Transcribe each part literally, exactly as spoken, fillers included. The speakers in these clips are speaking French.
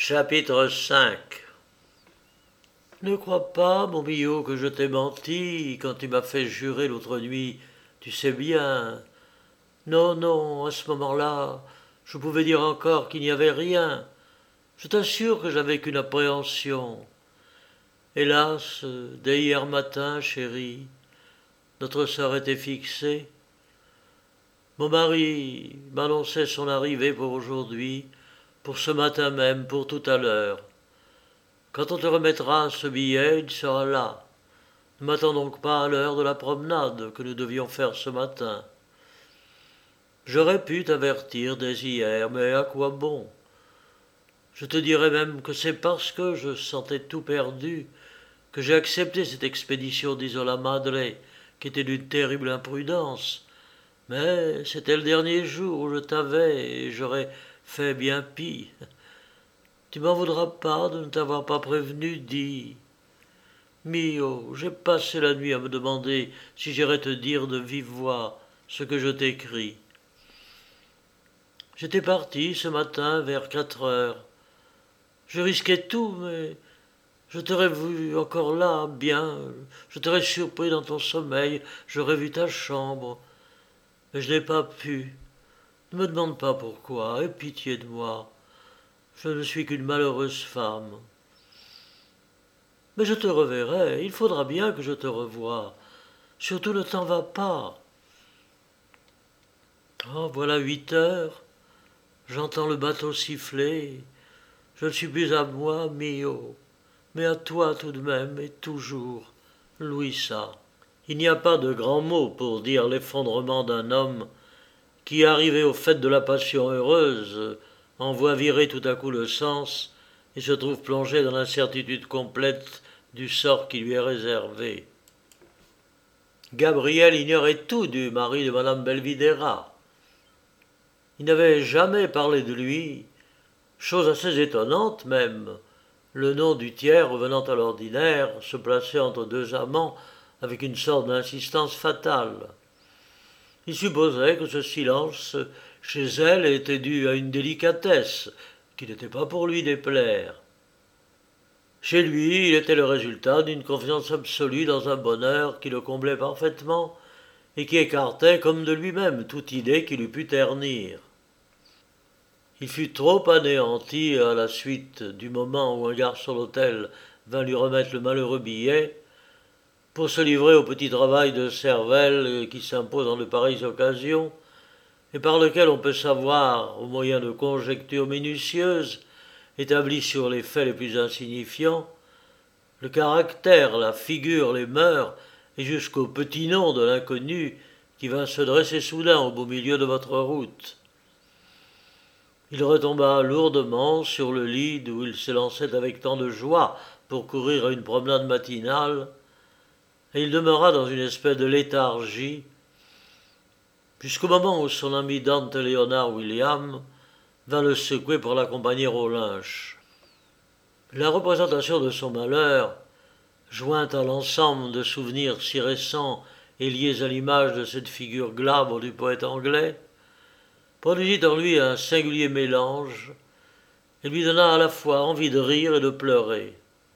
Chapitre cinq. Ne crois pas, mon Billot, que je t'ai menti quand tu m'as fait jurer l'autre nuit, tu sais bien. Non, non, à ce moment-là, je pouvais dire encore qu'il n'y avait rien. Je t'assure que j'avais qu'une appréhension. Hélas, dès hier matin, chérie, notre sort était fixée. Mon mari m'annonçait son arrivée pour aujourd'hui, pour ce matin même, pour tout à l'heure. Quand on te remettra ce billet, il sera là. Ne m'attends donc pas à l'heure de la promenade que nous devions faire ce matin. J'aurais pu t'avertir dès hier, mais à quoi bon? Je te dirais même que c'est parce que je sentais tout perdu que j'ai accepté cette expédition d'Isola Madre, qui était d'une terrible imprudence. Mais c'était le dernier jour où je t'avais et j'aurais fait bien pis. Tu m'en voudras pas de ne t'avoir pas prévenu, dis. Mio, j'ai passé la nuit à me demander si j'irais te dire de vive voix ce que je t'écris. J'étais parti ce matin vers quatre heures. Je risquais tout, mais je t'aurais vu encore là, bien. Je t'aurais surpris dans ton sommeil, j'aurais vu ta chambre. Mais je n'ai pas pu. Ne me demande pas pourquoi, aie pitié de moi. Je ne suis qu'une malheureuse femme. Mais je te reverrai, il faudra bien que je te revoie. Surtout ne t'en va pas. Oh, voilà huit heures. J'entends le bateau siffler. Je ne suis plus à moi, Mio, mais à toi tout de même et toujours, Louisa. Il n'y a pas de grand mot pour dire l'effondrement d'un homme qui, arrivé au fait de la passion heureuse, en voit virer tout à coup le sens et se trouve plongé dans l'incertitude complète du sort qui lui est réservé. Gabriel ignorait tout du mari de madame Belvidéra. Il n'avait jamais parlé de lui, chose assez étonnante même, le nom du tiers revenant à l'ordinaire, se plaçait entre deux amants avec une sorte d'insistance fatale. Il supposait que ce silence chez elle était dû à une délicatesse qui n'était pas pour lui déplaire. Chez lui, il était le résultat d'une confiance absolue dans un bonheur qui le comblait parfaitement et qui écartait comme de lui-même toute idée qui l'eût pu ternir. Il fut trop anéanti à la suite du moment où un garçon d'hôtel vint lui remettre le malheureux billet pour se livrer au petit travail de cervelle qui s'impose en de pareilles occasions et par lequel on peut savoir, au moyen de conjectures minutieuses, établies sur les faits les plus insignifiants, le caractère, la figure, les mœurs, et jusqu'au petit nom de l'inconnu qui vint se dresser soudain au beau milieu de votre route. Il retomba lourdement sur le lit d'où il s'élançait avec tant de joie pour courir à une promenade matinale, et il demeura dans une espèce de léthargie, jusqu'au moment où son ami Dante Léonard William vint le secouer pour l'accompagner au lynch. La représentation de son malheur, jointe à l'ensemble de souvenirs si récents et liés à l'image de cette figure glabre du poète anglais, produisit en lui un singulier mélange et lui donna à la fois envie de rire et de pleurer.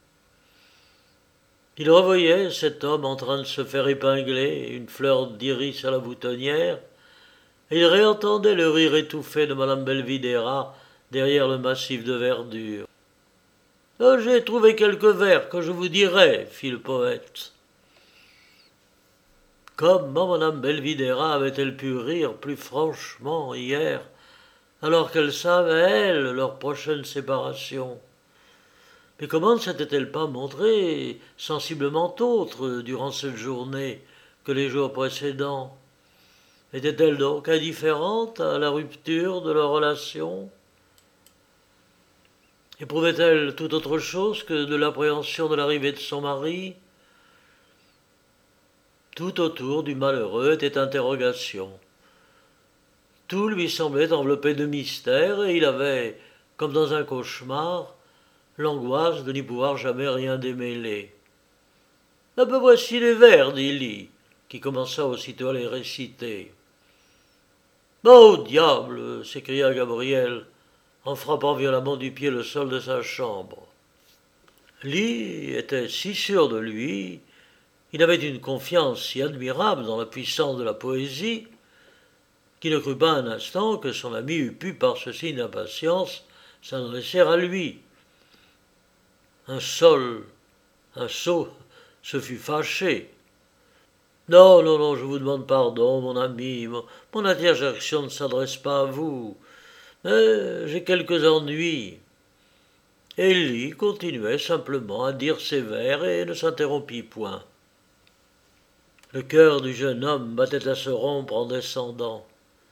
Il revoyait cet homme en train de se faire épingler, une fleur d'iris à la boutonnière, et il réentendait le rire étouffé de madame Belvidéra derrière le massif de verdure. « Oh, j'ai trouvé quelques vers que je vous dirai, fit le poète. Comment madame Belvidéra avait-elle pu rire plus franchement hier, alors qu'elle savait, elle, leur prochaine séparation? Mais comment ne s'était-elle pas montrée sensiblement autre durant cette journée que les jours précédents? Était-elle donc indifférente à la rupture de leur relation? Éprouvait-elle tout autre chose que de l'appréhension de l'arrivée de son mari? Tout autour du malheureux était interrogation. Tout lui semblait enveloppé de mystère et il avait, comme dans un cauchemar, l'angoisse de n'y pouvoir jamais rien démêler. « Ah ben voici les vers, dit-il, qui commença aussitôt à les réciter. « Oh, diable !» s'écria Gabriel, en frappant violemment du pied le sol de sa chambre. Lee était si sûr de lui, il avait une confiance si admirable dans la puissance de la poésie, qu'il ne crut pas un instant que son ami eût pu, par ce signe d'impatience, s'adresser à lui. Un sol, un sot, se fut fâché. Non, non, non, je vous demande pardon, mon ami, mon, mon interjection ne s'adresse pas à vous, mais j'ai quelques ennuis. Et Lee continuait simplement à dire ses vers et ne s'interrompit point. Le cœur du jeune homme battait à se rompre en descendant.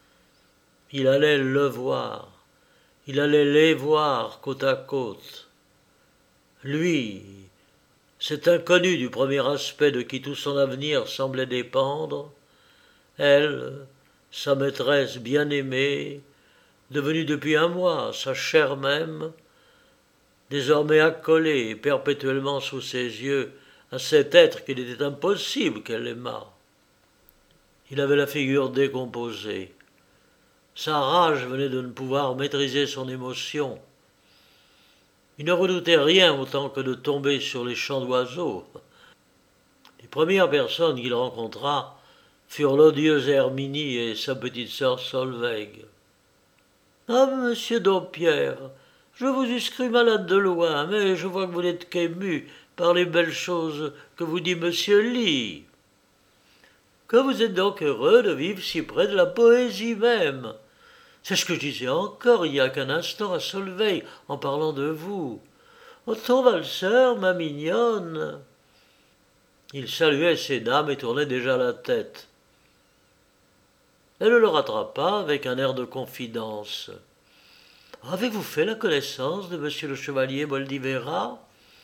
Il allait le voir, il allait les voir côte à côte. Lui, cet inconnu du premier aspect de qui tout son avenir semblait dépendre, elle, sa maîtresse bien-aimée, devenue depuis un mois sa chair même, désormais accolée et perpétuellement sous ses yeux à cet être qu'il était impossible qu'elle aimât. Il avait la figure décomposée. Sa rage venait de ne pouvoir maîtriser son émotion. Il ne redoutait rien autant que de tomber sur les champs d'oiseaux. Les premières personnes qu'il rencontra furent l'odieuse Herminie et sa petite sœur Solveig. « Ah, monsieur Dompierre, je vous eusse cru malade de loin, mais je vois que vous n'êtes qu'ému par les belles choses que vous dit monsieur Lee. Que vous êtes donc heureux de vivre si près de la poésie même. C'est ce que je disais encore il y a qu'un instant à Solveig en parlant de vous. Oh, ton valseur, ma mignonne !» Il saluait ces dames et tournait déjà la tête. Elle le rattrapa avec un air de confidence. « Avez-vous fait la connaissance de monsieur le chevalier Boldivera ?»«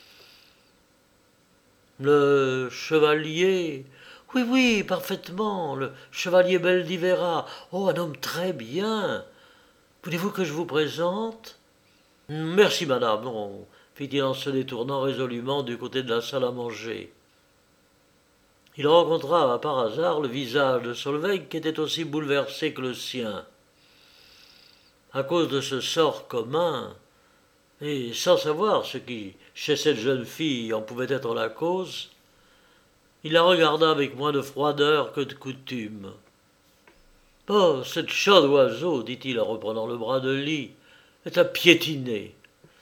Le chevalier... Oui, oui, parfaitement, le chevalier Boldivera. Oh, un homme très bien. Voulez-vous que je vous présente ?»« Merci, madame, non, » fit-il en se détournant résolument du côté de la salle à manger. Il rencontra par hasard le visage de Solveig qui était aussi bouleversé que le sien. À cause de ce sort commun, et sans savoir ce qui, chez cette jeune fille, en pouvait être la cause, il la regarda avec moins de froideur que de coutume. « Oh, cette chaude oiseau, dit-il en reprenant le bras de Lee, est à piétiner. »«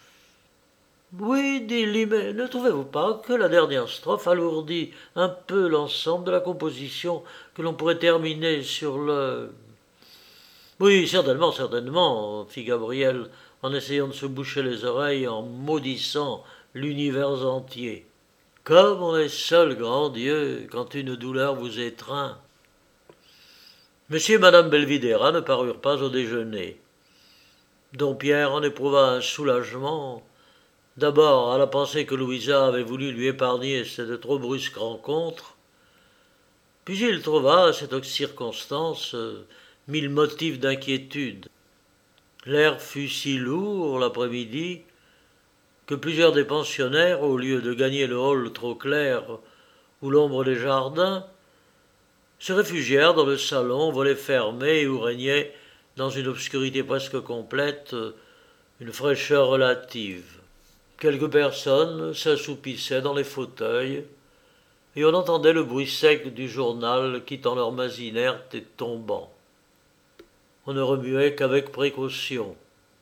Oui, dit Lee, mais ne trouvez-vous pas que la dernière strophe alourdit un peu l'ensemble de la composition que l'on pourrait terminer sur le... » « Oui, certainement, certainement, fit Gabriel en essayant de se boucher les oreilles en maudissant l'univers entier. Comme on est seul, grand Dieu, quand une douleur vous étreint. Monsieur et madame Belvidéra ne parurent pas au déjeuner. Dompierre en éprouva un soulagement, d'abord à la pensée que Louisa avait voulu lui épargner cette trop brusque rencontre, puis il trouva à cette circonstance mille motifs d'inquiétude. L'air fut si lourd l'après-midi que plusieurs des pensionnaires, au lieu de gagner le hall trop clair ou l'ombre des jardins, se réfugièrent dans le salon, volet fermé, où régnait, dans une obscurité presque complète, une fraîcheur relative. Quelques personnes s'assoupissaient dans les fauteuils, et on entendait le bruit sec du journal quittant leur main inerte et tombant. On ne remuait qu'avec précaution.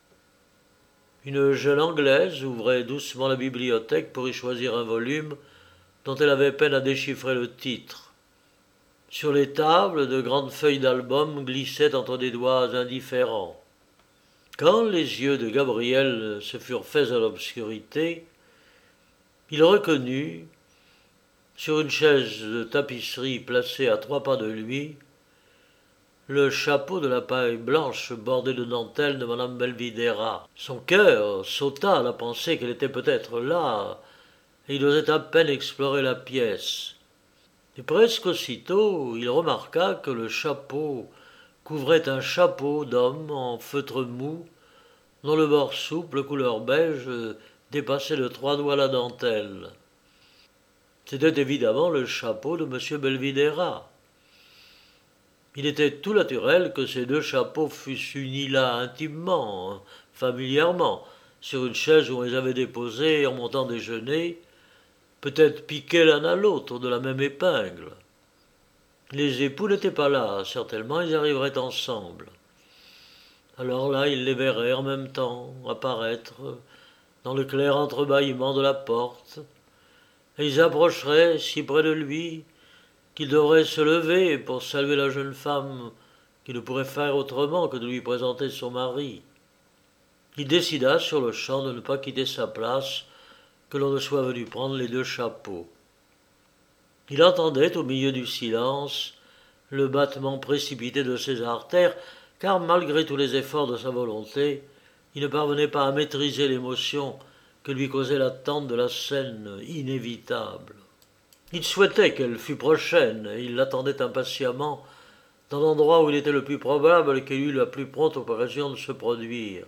Une jeune Anglaise ouvrait doucement la bibliothèque pour y choisir un volume dont elle avait peine à déchiffrer le titre. Sur les tables, de grandes feuilles d'album glissaient entre des doigts indifférents. Quand les yeux de Gabriel se furent faits à l'obscurité, il reconnut, sur une chaise de tapisserie placée à trois pas de lui, le chapeau de la paille blanche bordé de dentelle de madame Belvidéra. Son cœur sauta à la pensée qu'elle était peut-être là, et il osait à peine explorer la pièce. Et presque aussitôt, il remarqua que le chapeau couvrait un chapeau d'homme en feutre mou, dont le bord souple, couleur beige, dépassait de trois doigts la dentelle. C'était évidemment le chapeau de monsieur Belvidéra. Il était tout naturel que ces deux chapeaux fussent unis là intimement, familièrement, sur une chaise où on les avait déposés en montant déjeuner, peut-être piqués l'un à l'autre de la même épingle. Les époux n'étaient pas là, certainement ils arriveraient ensemble. Alors là, il les verrait en même temps apparaître dans le clair entrebâillement de la porte, et ils approcheraient si près de lui qu'il devrait se lever pour saluer la jeune femme qui ne pourrait faire autrement que de lui présenter son mari. Il décida sur le champ de ne pas quitter sa place, que l'on ne soit venu prendre les deux chapeaux. Il entendait au milieu du silence le battement précipité de ses artères, car malgré tous les efforts de sa volonté, il ne parvenait pas à maîtriser l'émotion que lui causait l'attente de la scène inévitable. Il souhaitait qu'elle fût prochaine, et il l'attendait impatiemment dans l'endroit où il était le plus probable qu'elle eût la plus prompte occasion de se produire.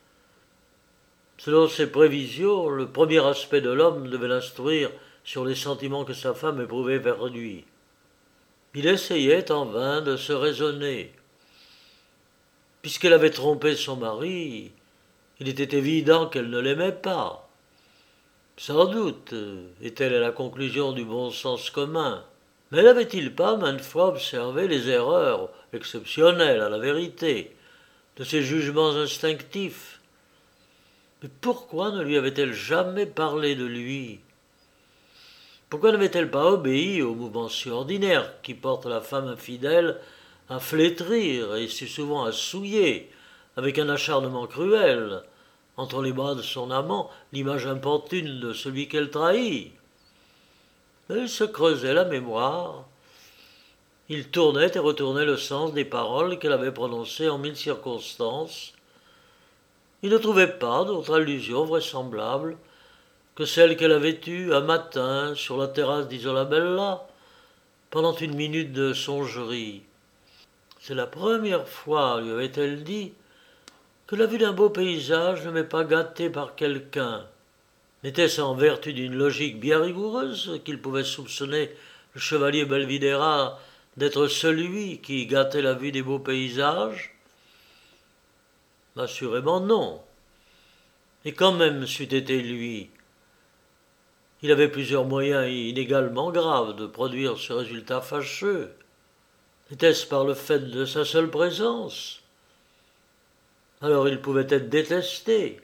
Selon ses prévisions, le premier aspect de l'homme devait l'instruire sur les sentiments que sa femme éprouvait vers lui. Il essayait en vain de se raisonner. Puisqu'elle avait trompé son mari, il était évident qu'elle ne l'aimait pas. Sans doute était-elle à la conclusion du bon sens commun, mais n'avait-il pas maintes fois observé les erreurs, exceptionnelles à la vérité, de ses jugements instinctifs? Mais pourquoi ne lui avait-elle jamais parlé de lui? Pourquoi n'avait-elle pas obéi au mouvement si ordinaire qui porte la femme infidèle à flétrir et si souvent à souiller, avec un acharnement cruel, entre les bras de son amant, l'image importune de celui qu'elle trahit? Mais il se creusait la mémoire. Il tournait et retournait le sens des paroles qu'elle avait prononcées en mille circonstances. Il ne trouvait pas d'autre allusion vraisemblable que celle qu'elle avait eue un matin sur la terrasse d'Isolabella, pendant une minute de songerie. C'est la première fois, lui avait-elle dit, que la vue d'un beau paysage ne m'est pas gâtée par quelqu'un. N'était-ce en vertu d'une logique bien rigoureuse qu'il pouvait soupçonner le chevalier Belvidéra d'être celui qui gâtait la vue des beaux paysages? Assurément non. Et quand même c'eût été lui, il avait plusieurs moyens inégalement graves de produire ce résultat fâcheux. Était-ce par le fait de sa seule présence? Alors il pouvait être détesté.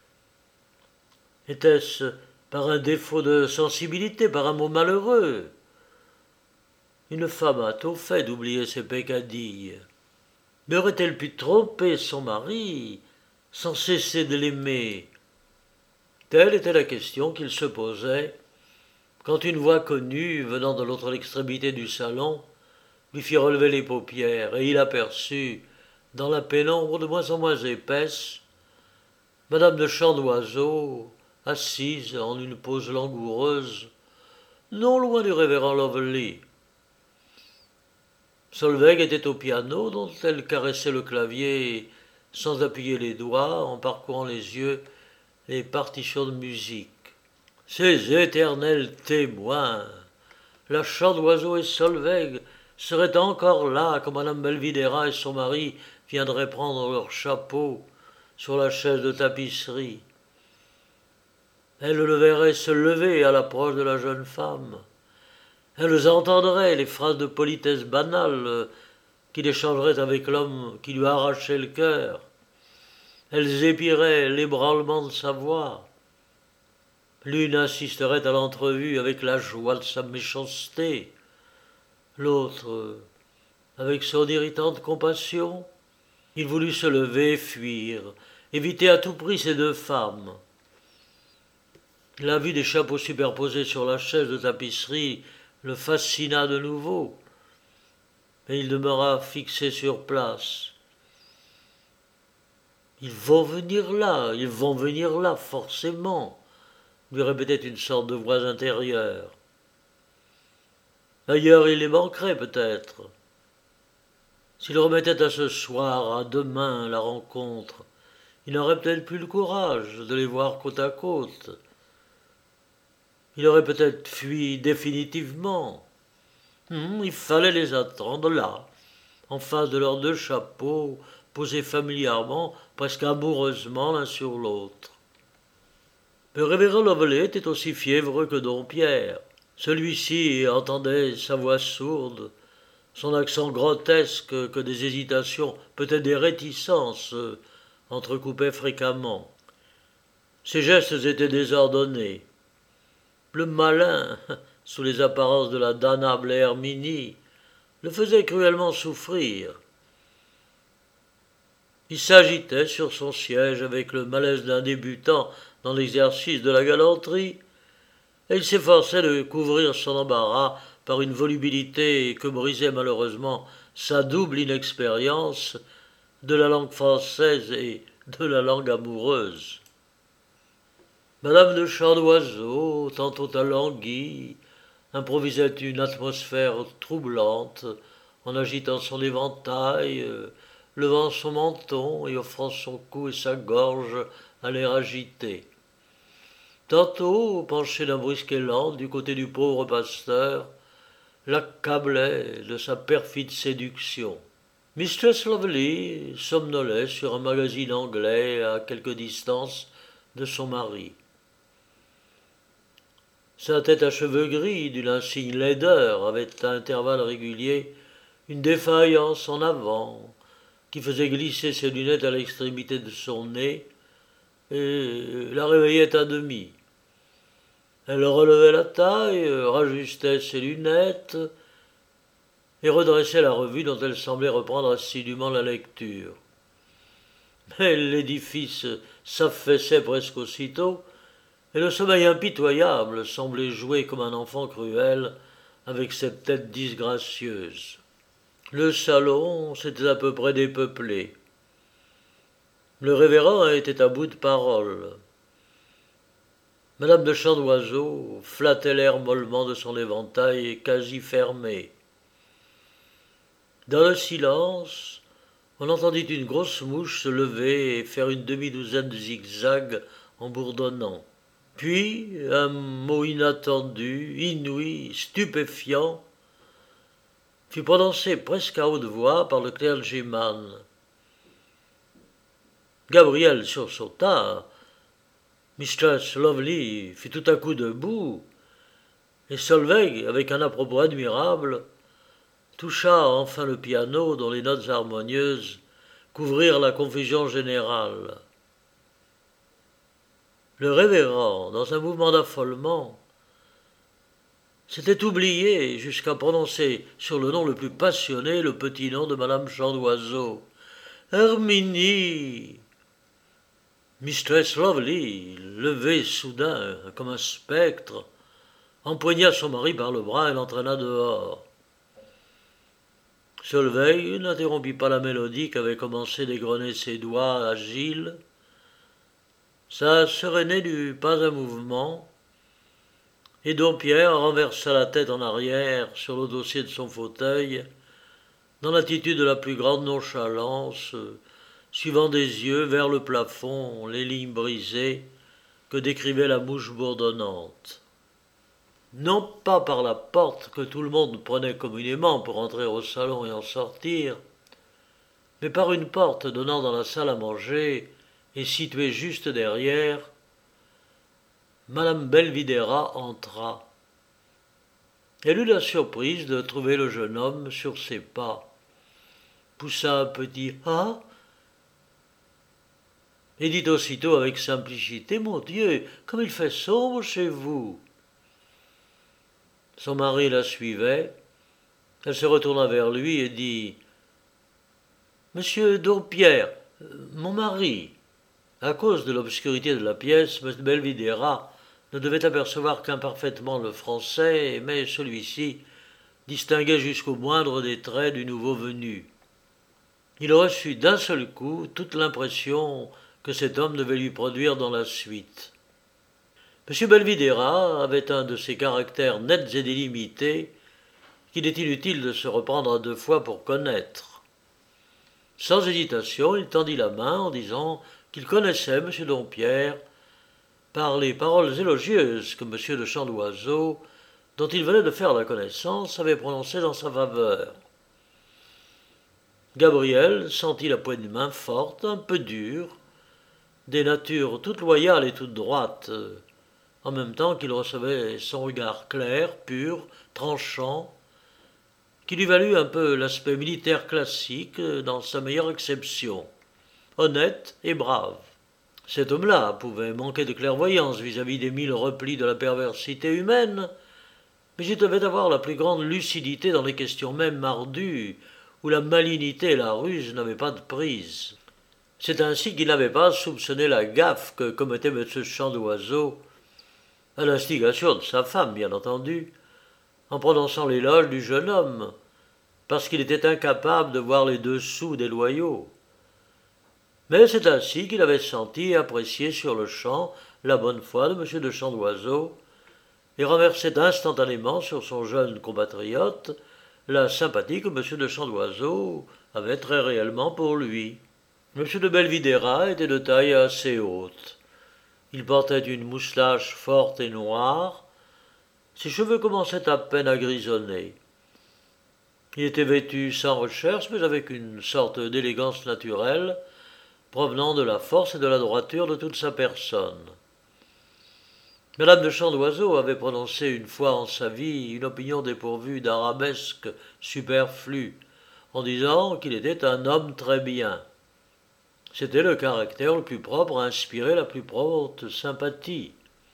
Était-ce par un défaut de sensibilité, par un mot malheureux? Une femme a tôt fait d'oublier ses peccadilles. Mais aurait-elle pu tromper son mari sans cesser de l'aimer? Telle était la question qu'il se posait quand une voix connue, venant de l'autre extrémité du salon, lui fit relever les paupières, et il aperçut, dans la pénombre de moins en moins épaisse, madame de Chandoiseau, assise en une pose langoureuse, non loin du révérend Lovely. Solveig était au piano, dont elle caressait le clavier sans appuyer les doigts, en parcourant les yeux les partitions de musique. Ces éternels témoins, la Chandoiseau et Solveig, seraient encore là quand madame Belvidéra et son mari viendraient prendre leur chapeau sur la chaise de tapisserie. Elle le verrait se lever à l'approche de la jeune femme. Elles entendraient les phrases de politesse banale qu'il échangerait avec l'homme qui lui arrachait le cœur. Elles épieraient l'ébranlement de sa voix. L'une assisterait à l'entrevue avec la joie de sa méchanceté, l'autre avec son irritante compassion. Il voulut se lever, fuir, éviter à tout prix ces deux femmes. La vue des chapeaux superposés sur la chaise de tapisserie le fascina de nouveau, mais il demeura fixé sur place. Ils vont venir là, ils vont venir là, forcément, lui répétait une sorte de voix intérieure. Ailleurs il les manquerait peut-être. S'il remettait à ce soir, à demain, la rencontre, il n'aurait peut-être plus le courage de les voir côte à côte. Il aurait peut-être fui définitivement. Hum, il fallait les attendre là, en face de leurs deux chapeaux, posés familièrement, presque amoureusement l'un sur l'autre. Le révérend Lovelace était aussi fiévreux que Dompierre. Celui-ci entendait sa voix sourde, son accent grotesque que des hésitations, peut-être des réticences, entrecoupaient fréquemment. Ses gestes étaient désordonnés. Le malin, sous les apparences de la damnable Herminie, le faisait cruellement souffrir. Il s'agitait sur son siège avec le malaise d'un débutant dans l'exercice de la galanterie, et il s'efforçait de couvrir son embarras par une volubilité que brisait malheureusement sa double inexpérience de la langue française et de la langue amoureuse. Madame de Chandoiseau, tantôt alanguie, improvisait une atmosphère troublante en agitant son éventail, levant son menton et offrant son cou et sa gorge à l'air agité. Tantôt, penché d'un brusque élan du côté du pauvre pasteur, l'accablait de sa perfide séduction. Mistress Lovely somnolait sur un magazine anglais à quelque distance de son mari. Sa tête à cheveux gris, d'une insigne laideur, avait à intervalles réguliers une défaillance en avant, qui faisait glisser ses lunettes à l'extrémité de son nez et la réveillait à demi. Elle relevait la taille, rajustait ses lunettes et redressait la revue dont elle semblait reprendre assidûment la lecture. Mais l'édifice s'affaissait presque aussitôt, et le sommeil impitoyable semblait jouer comme un enfant cruel avec cette tête disgracieuse. Le salon s'était à peu près dépeuplé. Le révérend était à bout de parole. Madame de Chandoiseau flattait l'air mollement de son éventail quasi fermé. Dans le silence, on entendit une grosse mouche se lever et faire une demi-douzaine de zigzags en bourdonnant. Puis un mot inattendu, inouï, stupéfiant, fut prononcé presque à haute voix par le clergyman. Gabriel sursauta. Mistress Lovely fut tout à coup debout, et Solveig, avec un à-propos admirable, toucha enfin le piano dont les notes harmonieuses couvrirent la confusion générale. Le révérend, dans un mouvement d'affolement, s'était oublié jusqu'à prononcer sur le nom le plus passionné le petit nom de madame Chandoiseau. « Herminie !» Mistress Lovely, levée soudain comme un spectre, empoigna son mari par le bras et l'entraîna dehors. Solveig n'interrompit pas la mélodie qu'avait commencé d'égrener ses doigts agiles. Sa sœur n'eut pas un mouvement, et Dompierre renversa la tête en arrière sur le dossier de son fauteuil, dans l'attitude de la plus grande nonchalance, suivant des yeux vers le plafond les lignes brisées que décrivait la mouche bourdonnante. Non pas par la porte que tout le monde prenait communément pour entrer au salon et en sortir, mais par une porte donnant dans la salle à manger et située juste derrière, madame Belvidéra entra. Elle eut la surprise de trouver le jeune homme sur ses pas, poussa un petit « Ah !» et dit aussitôt avec simplicité « Mon Dieu, comme il fait sombre chez vous !» Son mari la suivait. Elle se retourna vers lui et dit « Monsieur Dompierre, mon mari !» À cause de l'obscurité de la pièce, M. Belvidéra ne devait apercevoir qu'imparfaitement le français, mais celui-ci distinguait jusqu'au moindre des traits du nouveau venu. Il reçut d'un seul coup toute l'impression que cet homme devait lui produire dans la suite. M. Belvidéra avait un de ces caractères nets et délimités qu'il est inutile de se reprendre à deux fois pour connaître. Sans hésitation, il tendit la main en disant qu'il connaissait M. Dompierre par les paroles élogieuses que M. de Chandoiseau, dont il venait de faire la connaissance, avait prononcées dans sa faveur. Gabriel sentit la poignée de main forte, un peu dure, des natures toutes loyales et toutes droites, en même temps qu'il recevait son regard clair, pur, tranchant, qui lui valut un peu l'aspect militaire classique dans sa meilleure exception, honnête et brave. Cet homme-là pouvait manquer de clairvoyance vis-à-vis des mille replis de la perversité humaine, mais il devait avoir la plus grande lucidité dans les questions même ardues, où la malignité et la ruse n'avaient pas de prise. C'est ainsi qu'il n'avait pas soupçonné la gaffe que commettait M. Chandoiseau, à l'instigation de sa femme, bien entendu, en prononçant l'éloge du jeune homme, parce qu'il était incapable de voir les dessous des loyaux. Mais c'est ainsi qu'il avait senti et apprécié sur le champ la bonne foi de M. de Chandoiseau, et renversait instantanément sur son jeune compatriote la sympathie que M. de Chandoiseau avait très réellement pour lui. M. de Belvidéra était de taille assez haute. Il portait une moustache forte et noire. Ses cheveux commençaient à peine à grisonner. Il était vêtu sans recherche, mais avec une sorte d'élégance naturelle, provenant de la force et de la droiture de toute sa personne. Madame de Chandoiseau avait prononcé une fois en sa vie une opinion dépourvue d'arabesque superflue, en disant qu'il était un homme très bien. C'était le caractère le plus propre à inspirer la plus prompte sympathie.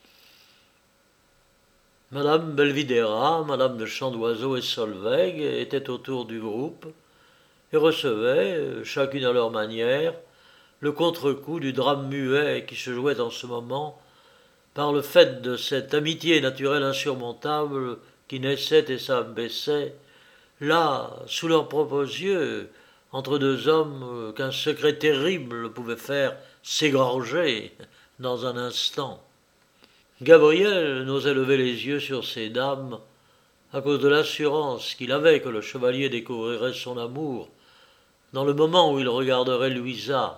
Madame Belvidéra, Madame de Chandoiseau et Solveig étaient autour du groupe et recevaient, chacune à leur manière, le contre-coup du drame muet qui se jouait en ce moment par le fait de cette amitié naturelle insurmontable qui naissait et s'abaissait, là, sous leurs propres yeux, entre deux hommes qu'un secret terrible pouvait faire s'égorger dans un instant. Gabriel n'osait lever les yeux sur ces dames à cause de l'assurance qu'il avait que le chevalier découvrirait son amour dans le moment où il regarderait Louisa.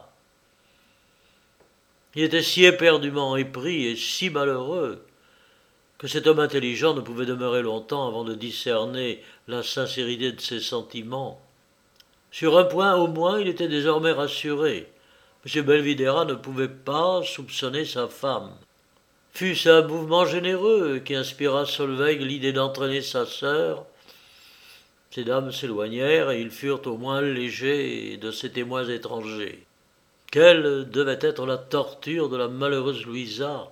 Il était si éperdument épris et si malheureux que cet homme intelligent ne pouvait demeurer longtemps avant de discerner la sincérité de ses sentiments. Sur un point au moins il était désormais rassuré. M. Belvidéra ne pouvait pas soupçonner sa femme. Fut-ce un mouvement généreux qui inspira Solveig l'idée d'entraîner sa sœur? Ces dames s'éloignèrent et ils furent au moins légers de ces témoins étrangers. Quelle devait être la torture de la malheureuse Louisa?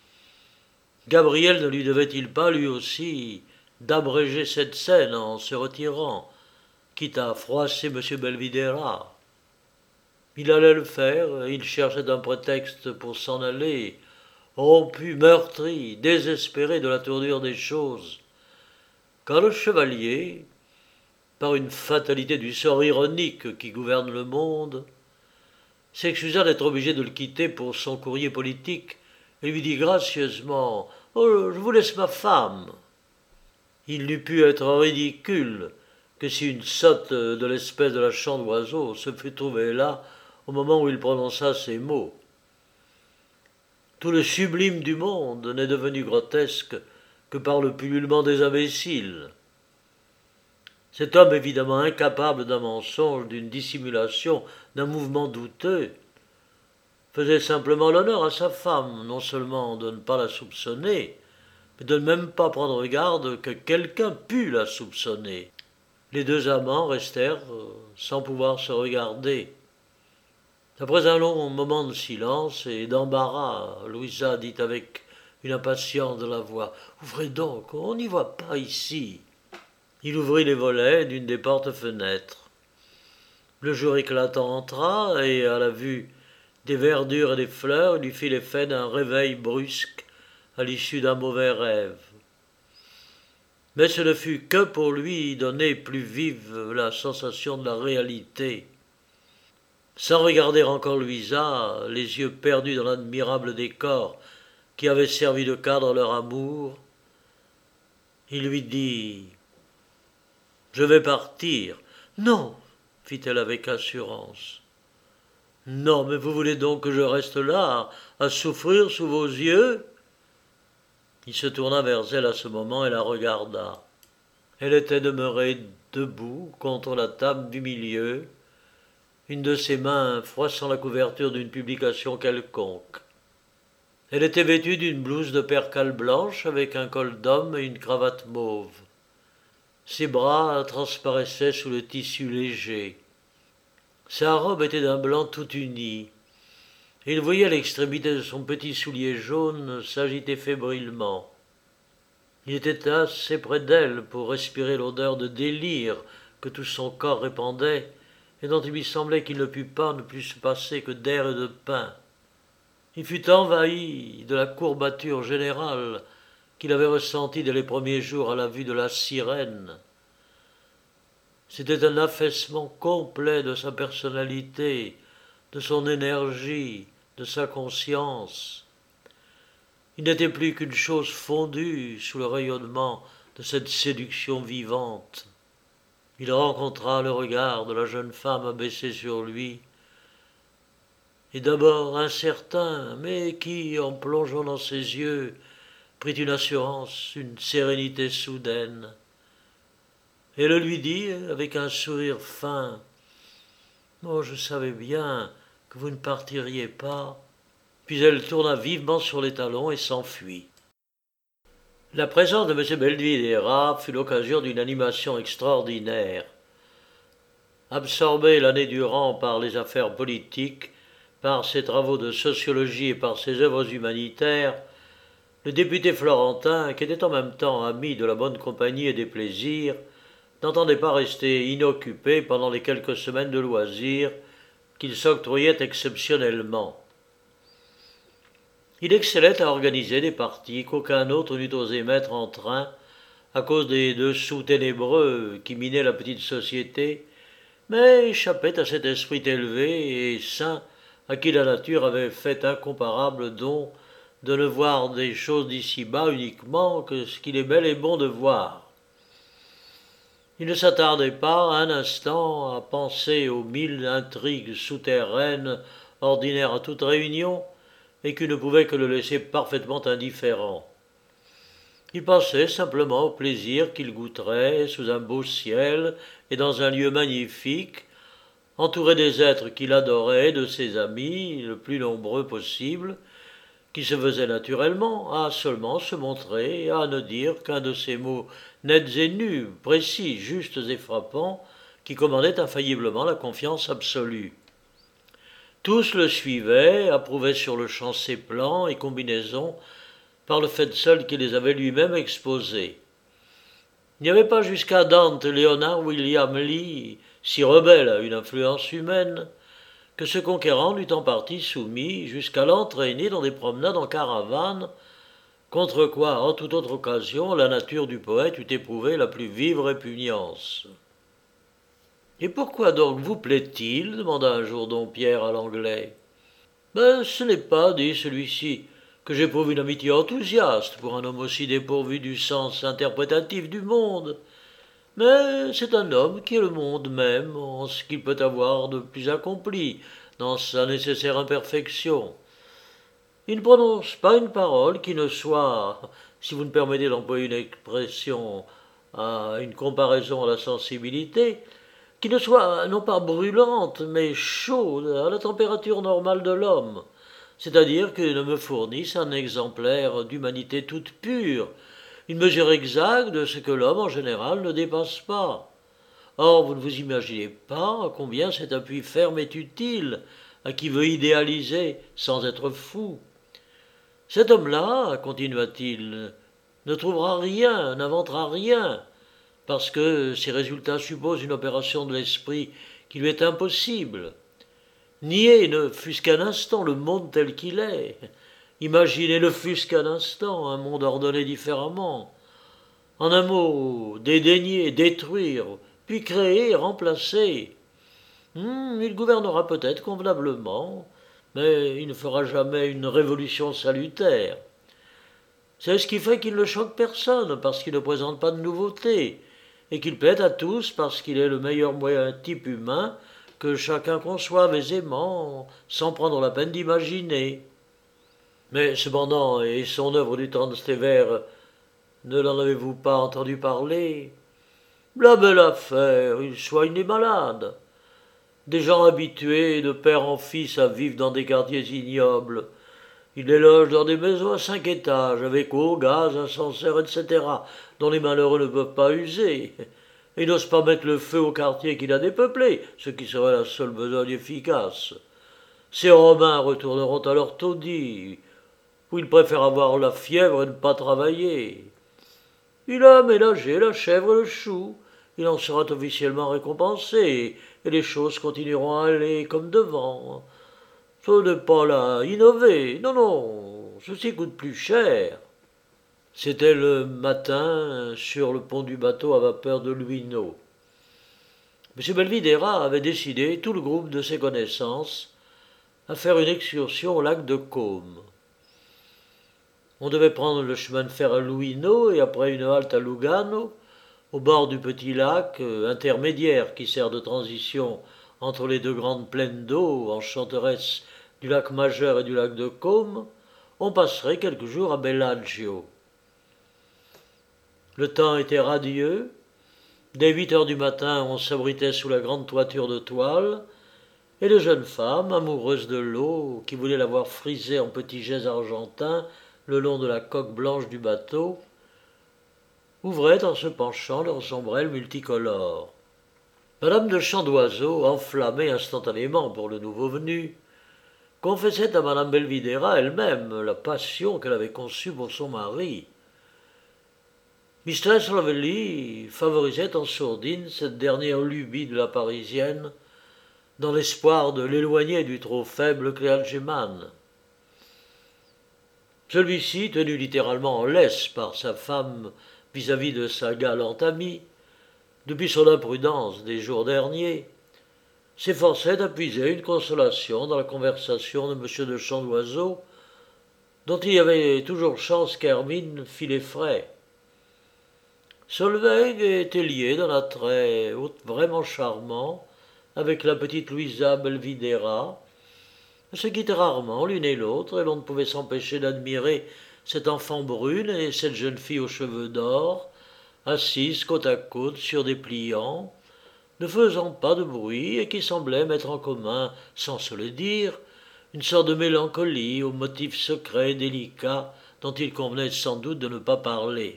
Gabriel ne lui devait-il pas, lui aussi, d'abréger cette scène en se retirant, quitte à froisser M. Belvidéra? Il allait le faire, et il cherchait un prétexte pour s'en aller, rompu, meurtri, désespéré de la tournure des choses, quand le chevalier, par une fatalité du sort ironique qui gouverne le monde, s'excusa d'être obligé de le quitter pour son courrier politique et lui dit gracieusement « Oh, je vous laisse ma femme !» Il n'eût pu être ridicule que si une sotte de l'espèce de la Chandoiseau se fût trouvée là au moment où il prononça ces mots. Tout le sublime du monde n'est devenu grotesque que par le pullulement des imbéciles. Cet homme évidemment incapable d'un mensonge, d'une dissimulation, d'un mouvement douteux, faisait simplement l'honneur à sa femme, non seulement de ne pas la soupçonner, mais de ne même pas prendre garde que quelqu'un pût la soupçonner. Les deux amants restèrent sans pouvoir se regarder. Après un long moment de silence et d'embarras, Louisa dit avec une impatience de la voix « Ouvrez donc, on n'y voit pas ici !» Il ouvrit les volets d'une des portes-fenêtres. Le jour éclatant entra, et à la vue des verdures et des fleurs, il lui fit l'effet d'un réveil brusque à l'issue d'un mauvais rêve. Mais ce ne fut que pour lui donner plus vive la sensation de la réalité. Sans regarder encore Louisa, les yeux perdus dans l'admirable décor qui avait servi de cadre à leur amour, il lui dit « Je vais partir. »« Non, fit-elle avec assurance. « Non, mais vous voulez donc que je reste là, à souffrir sous vos yeux ?» Il se tourna vers elle à ce moment et la regarda. Elle était demeurée debout contre la table du milieu, une de ses mains froissant la couverture d'une publication quelconque. Elle était vêtue d'une blouse de percale blanche avec un col d'homme et une cravate mauve. Ses bras transparaissaient sous le tissu léger. Sa robe était d'un blanc tout uni. Et il voyait l'extrémité de son petit soulier jaune s'agiter fébrilement. Il était assez près d'elle pour respirer l'odeur de délire que tout son corps répandait et dont il lui semblait qu'il ne pût pas ne plus se passer que d'air et de pain. Il fut envahi de la courbature générale qu'il avait ressentie dès les premiers jours à la vue de la sirène. C'était un affaissement complet de sa personnalité, de son énergie, de sa conscience. Il n'était plus qu'une chose fondue sous le rayonnement de cette séduction vivante. Il rencontra le regard de la jeune femme abaissé sur lui, et d'abord incertain, mais qui, en plongeant dans ses yeux, prit une assurance, une sérénité soudaine. Elle lui dit, avec un sourire fin, « Oh, je savais bien que vous ne partiriez pas. » Puis elle tourna vivement sur les talons et s'enfuit. La présence de M. Belvidéra fut l'occasion d'une animation extraordinaire. Absorbé l'année durant par les affaires politiques, par ses travaux de sociologie et par ses œuvres humanitaires, le député florentin, qui était en même temps ami de la bonne compagnie et des plaisirs, n'entendait pas rester inoccupé pendant les quelques semaines de loisirs qu'il s'octroyait exceptionnellement. Il excellait à organiser des parties qu'aucun autre n'eût osé mettre en train à cause des dessous ténébreux qui minaient la petite société, mais échappait à cet esprit élevé et sain à qui la nature avait fait incomparable don de ne voir des choses d'ici-bas uniquement que ce qu'il est bel et bon de voir. Il ne s'attardait pas un instant à penser aux mille intrigues souterraines ordinaires à toute réunion et qui ne pouvaient que le laisser parfaitement indifférent. Il pensait simplement au plaisir qu'il goûterait sous un beau ciel et dans un lieu magnifique, entouré des êtres qu'il adorait, de ses amis, le plus nombreux possible, qui se faisaient naturellement à seulement se montrer et à ne dire qu'un de ces mots nets et nus, précis, justes et frappants, qui commandaient infailliblement la confiance absolue. Tous le suivaient, approuvaient sur-le-champ ses plans et combinaisons, par le fait seul qu'il les avait lui-même exposés. Il n'y avait pas jusqu'à Dante Leonard William Lee, si rebelle à une influence humaine, que ce conquérant n'eût en partie soumis jusqu'à l'entraîner dans des promenades en caravane, contre quoi, en toute autre occasion, la nature du poète eût éprouvé la plus vive répugnance. « Et pourquoi donc vous plaît-il » demanda un jour don Pierre à l'anglais. « Ben, ce n'est pas, dit celui-ci, que j'éprouve une amitié enthousiaste pour un homme aussi dépourvu du sens interprétatif du monde, mais c'est un homme qui est le monde même en ce qu'il peut avoir de plus accompli dans sa nécessaire imperfection. Il ne prononce pas une parole qui ne soit, si vous me permettez d'employer une expression à une comparaison à la sensibilité, qui ne soit non pas brûlante, mais chaude à la température normale de l'homme, c'est-à-dire qu'il ne me fournisse un exemplaire d'humanité toute pure, une mesure exacte de ce que l'homme en général ne dépasse pas. Or, vous ne vous imaginez pas combien cet appui ferme est utile à qui veut idéaliser sans être fou. Cet homme-là, continua-t-il, ne trouvera rien, n'inventera rien, parce que ses résultats supposent une opération de l'esprit qui lui est impossible. Nier ne fût-ce qu'un instant le monde tel qu'il est, imaginer ne fût-ce qu'un instant un monde ordonné différemment. En un mot, dédaigner, détruire, puis créer, remplacer. Hmm, il gouvernera peut-être convenablement, mais il ne fera jamais une révolution salutaire. C'est ce qui fait qu'il ne choque personne, parce qu'il ne présente pas de nouveautés, et qu'il plaît à tous parce qu'il est le meilleur moyen type humain que chacun conçoive aisément, sans prendre la peine d'imaginer. Mais cependant, et son œuvre du Trastevere, ne l'en avez-vous pas entendu parler? La belle affaire, il soigne les malades. des gens habitués de père en fils à vivre dans des quartiers ignobles. Ils les logent dans des maisons à cinq étages, avec eau, gaz, ascenseur, et cetera, dont les malheureux ne peuvent pas user. Il n'ose pas mettre le feu au quartier qu'il a dépeuplé, ce qui serait la seule besogne efficace. Ces Romains retourneront à leur taudis, où ils préfèrent avoir la fièvre et ne pas travailler. Il a ménagé la chèvre et le chou. Il en sera officiellement récompensé, et les choses continueront à aller comme devant. Ce n'est pas là innover, non, non, ceci coûte plus cher. C'était le matin sur le pont du bateau à vapeur de Luino. M. Belvidera avait décidé, tout le groupe de ses connaissances, à faire une excursion au lac de Caume. On devait prendre le chemin de fer à Luino et après une halte à Lugano, au bord du petit lac euh, intermédiaire qui sert de transition entre les deux grandes plaines d'eau enchanteresses du lac Majeur et du lac de Caume, on passerait quelques jours à Bellagio. Le temps était radieux. Dès huit heures du matin, on s'abritait sous la grande toiture de toile, et les jeunes femmes, amoureuses de l'eau, qui voulaient la voir frisée en petits jets argentins le long de la coque blanche du bateau, ouvraient en se penchant leurs ombrelles multicolores. Madame de Chandoiseau, enflammée instantanément pour le nouveau venu, confessait à Madame Belvidera elle-même la passion qu'elle avait conçue pour son mari. Mistress Lovelly favorisait en sourdine cette dernière lubie de la Parisienne, dans l'espoir de l'éloigner du trop faible clergyman. Celui-ci, tenu littéralement en laisse par sa femme vis-à-vis de sa galante amie, depuis son imprudence des jours derniers, s'efforçait d'appuyer une consolation dans la conversation de M. de Chandoiseau, dont il y avait toujours chance qu'Hermine fît les frais. Solveig était lié d'un attrait vraiment charmant avec la petite Louisa Belvidera. Elles se quittaient rarement l'une et l'autre, et l'on ne pouvait s'empêcher d'admirer cette enfant brune et cette jeune fille aux cheveux d'or, assises côte à côte sur des pliants, ne faisant pas de bruit et qui semblaient mettre en commun, sans se le dire, une sorte de mélancolie aux motifs secrets et délicats dont il convenait sans doute de ne pas parler.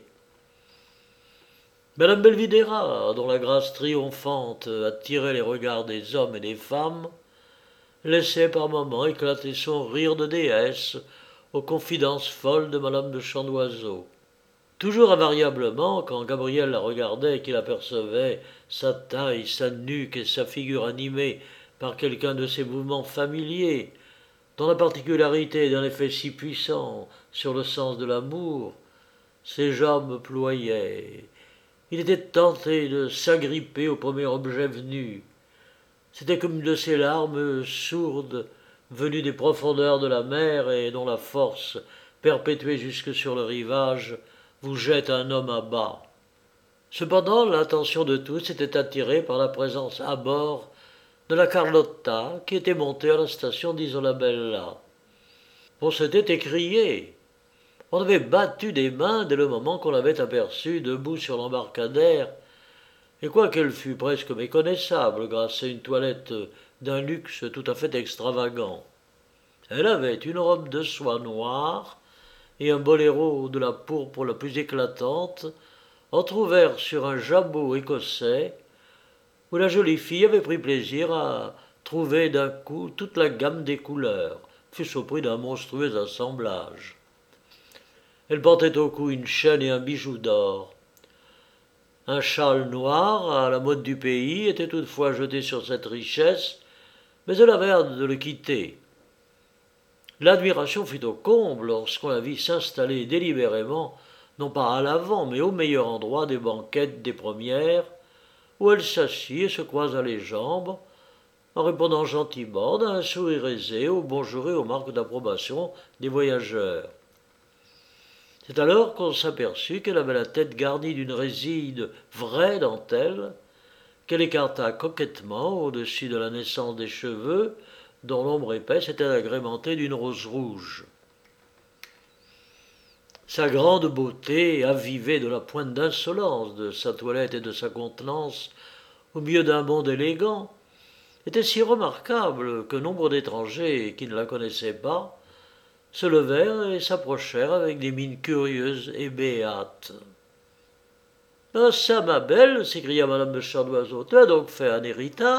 Madame Belvidera, dont la grâce triomphante attirait les regards des hommes et des femmes, laissait par moments éclater son rire de déesse aux confidences folles de Madame de Chandoiseau. Toujours invariablement, quand Gabriel la regardait et qu'il apercevait sa taille, sa nuque et sa figure animée par quelqu'un de ces mouvements familiers, dont la particularité d'un effet si puissant sur le sens de l'amour, ses jambes ployaient. Il était tenté de s'agripper au premier objet venu. C'était comme une de ces larmes sourdes venues des profondeurs de la mer et dont la force, perpétuée jusque sur le rivage, vous jette un homme à bas. Cependant, l'attention de tous était attirée par la présence à bord de la Carlotta qui était montée à la station d'Isolabella. On s'était écrié. On avait battu des mains dès le moment qu'on l'avait aperçue debout sur l'embarcadère, et quoiqu'elle fût presque méconnaissable grâce à une toilette d'un luxe tout à fait extravagant. Elle avait une robe de soie noire et un boléro de la pourpre la plus éclatante, entr'ouvert sur un jabot écossais, où la jolie fille avait pris plaisir à trouver d'un coup toute la gamme des couleurs, fût-ce au prix d'un monstrueux assemblage. Elle portait au cou une chaîne et un bijou d'or. Un châle noir, à la mode du pays, était toutefois jeté sur cette richesse, mais elle avait hâte de le quitter. L'admiration fut au comble lorsqu'on la vit s'installer délibérément, non pas à l'avant, mais au meilleur endroit des banquettes des premières, où elle s'assit et se croisa les jambes, en répondant gentiment d'un sourire aisé aux bonjours et aux marques d'approbation des voyageurs. C'est alors qu'on s'aperçut qu'elle avait la tête garnie d'une résille vraie dentelle, qu'elle écarta coquettement au-dessus de la naissance des cheveux, dont l'ombre épaisse était agrémentée d'une rose rouge. Sa grande beauté, avivée de la pointe d'insolence de sa toilette et de sa contenance, au milieu d'un monde élégant, était si remarquable que nombre d'étrangers qui ne la connaissaient pas se levèrent et s'approchèrent avec des mines curieuses et béates. « Ah ça, ma belle !» s'écria madame de Chandoiseau, « tu as donc fait un héritage ?»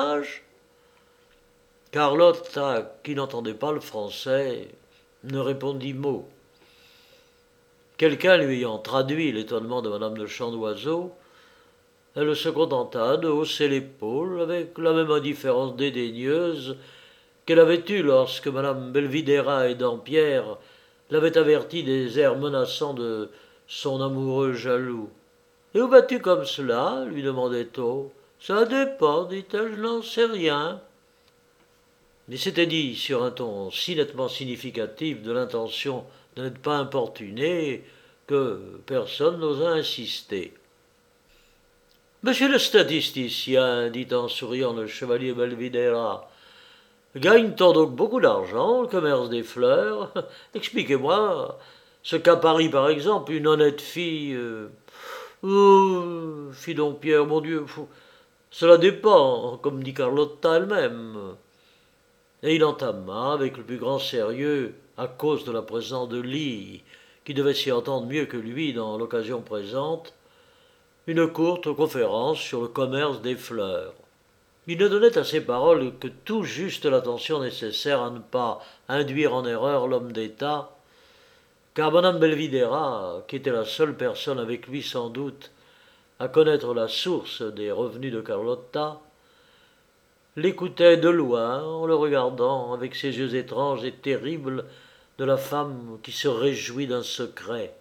Carlotta, qui n'entendait pas le français, ne répondit mot. Quelqu'un lui ayant traduit l'étonnement de madame de Chandoiseau, elle se contenta de hausser l'épaule avec la même indifférence dédaigneuse qu'elle avait eue lorsque madame Belvidéra et Dampierre l'avaient avertie des airs menaçants de son amoureux jaloux. « Et où vas-tu comme cela ?» lui demandait-on. « Ça dépend, dit-elle, je n'en sais rien. » Mais c'était dit sur un ton si nettement significatif de l'intention de n'être pas importuné que personne n'osa insister. « Monsieur le statisticien, dit en souriant le chevalier Belvidéra, gagne-t-on donc beaucoup d'argent, le commerce des fleurs? Expliquez-moi, ce qu'à Paris, par exemple, une honnête fille... Euh... Oh, fit Dompierre, mon Dieu, cela dépend, comme dit Carlotta elle-même. » Et il entama, avec le plus grand sérieux, à cause de la présence de Lee, qui devait s'y entendre mieux que lui dans l'occasion présente, une courte conférence sur le commerce des fleurs. Il ne donnait à ses paroles que tout juste l'attention nécessaire à ne pas induire en erreur l'homme d'État, car madame Belvidéra, qui était la seule personne avec lui sans doute à connaître la source des revenus de Carlotta, l'écoutait de loin en le regardant avec ses yeux étranges et terribles de la femme qui se réjouit d'un secret.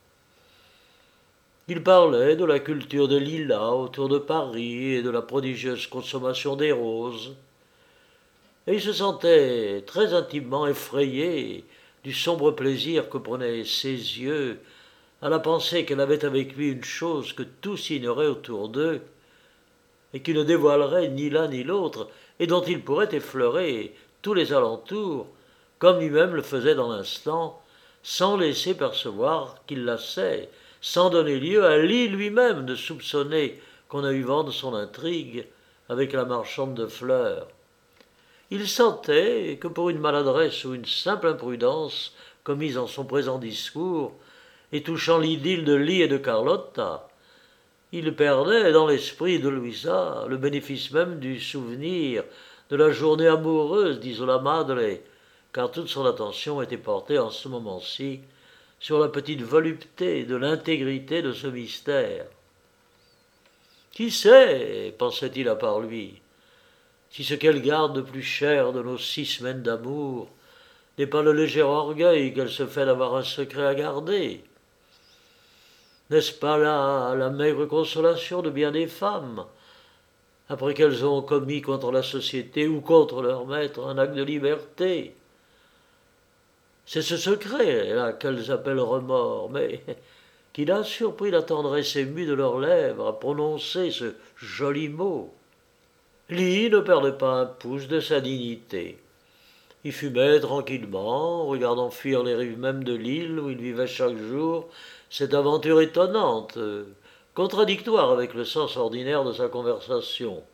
Il parlait de la culture des lilas autour de Paris et de la prodigieuse consommation des roses, et il se sentait très intimement effrayé du sombre plaisir que prenaient ses yeux à la pensée qu'elle avait avec lui une chose que tous ignoraient autour d'eux, et qui ne dévoilerait ni l'un ni l'autre, et dont il pourrait effleurer tous les alentours, comme lui-même le faisait dans l'instant, sans laisser percevoir qu'il la sait, sans donner lieu à Lee lui-même de soupçonner qu'on a eu vent de son intrigue avec la marchande de fleurs. Il sentait que pour une maladresse ou une simple imprudence commise en son présent discours, et touchant l'idylle de Lee et de Carlotta, il perdait dans l'esprit de Louisa le bénéfice même du souvenir de la journée amoureuse d'Isola Madre, car toute son attention était portée en ce moment-ci sur la petite volupté de l'intégrité de ce mystère. Qui sait, pensait-il à part lui, si ce qu'elle garde de plus cher de nos six semaines d'amour n'est pas le léger orgueil qu'elle se fait d'avoir un secret à garder? N'est-ce pas là la maigre consolation de bien des femmes, après qu'elles ont commis contre la société ou contre leur maître un acte de liberté? C'est ce secret-là qu'elles appellent remords, mais qui a surpris la tendresse émue de leurs lèvres à prononcer ce joli mot. Lee ne perdait pas un pouce de sa dignité. Il fumait tranquillement, regardant fuir les rives mêmes de l'île où il vivait chaque jour cette aventure étonnante, contradictoire avec le sens ordinaire de sa conversation.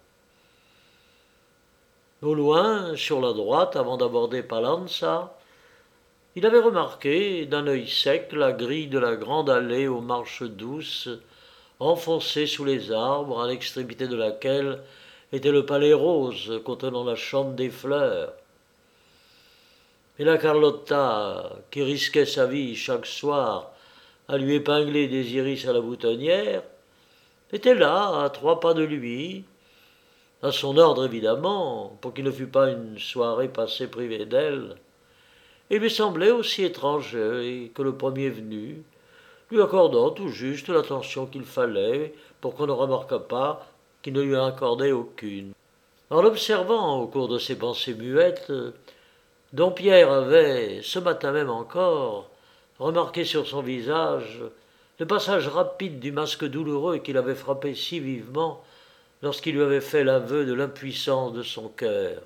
Au loin, sur la droite, avant d'aborder Pallanza, il avait remarqué d'un œil sec la grille de la grande allée aux marches douces, enfoncée sous les arbres, à l'extrémité de laquelle était le palais rose contenant la chambre des fleurs. Et la Carlotta, qui risquait sa vie chaque soir à lui épingler des iris à la boutonnière, était là, à trois pas de lui, à son ordre évidemment, pour qu'il ne fût pas une soirée passée privée d'elle, et lui semblait aussi étranger que le premier venu, lui accordant tout juste l'attention qu'il fallait pour qu'on ne remarquât pas qu'il ne lui en accordait aucune. En l'observant au cours de ses pensées muettes, Dompierre avait, ce matin même encore, remarqué sur son visage le passage rapide du masque douloureux qui l'avait frappé si vivement lorsqu'il lui avait fait l'aveu de l'impuissance de son cœur.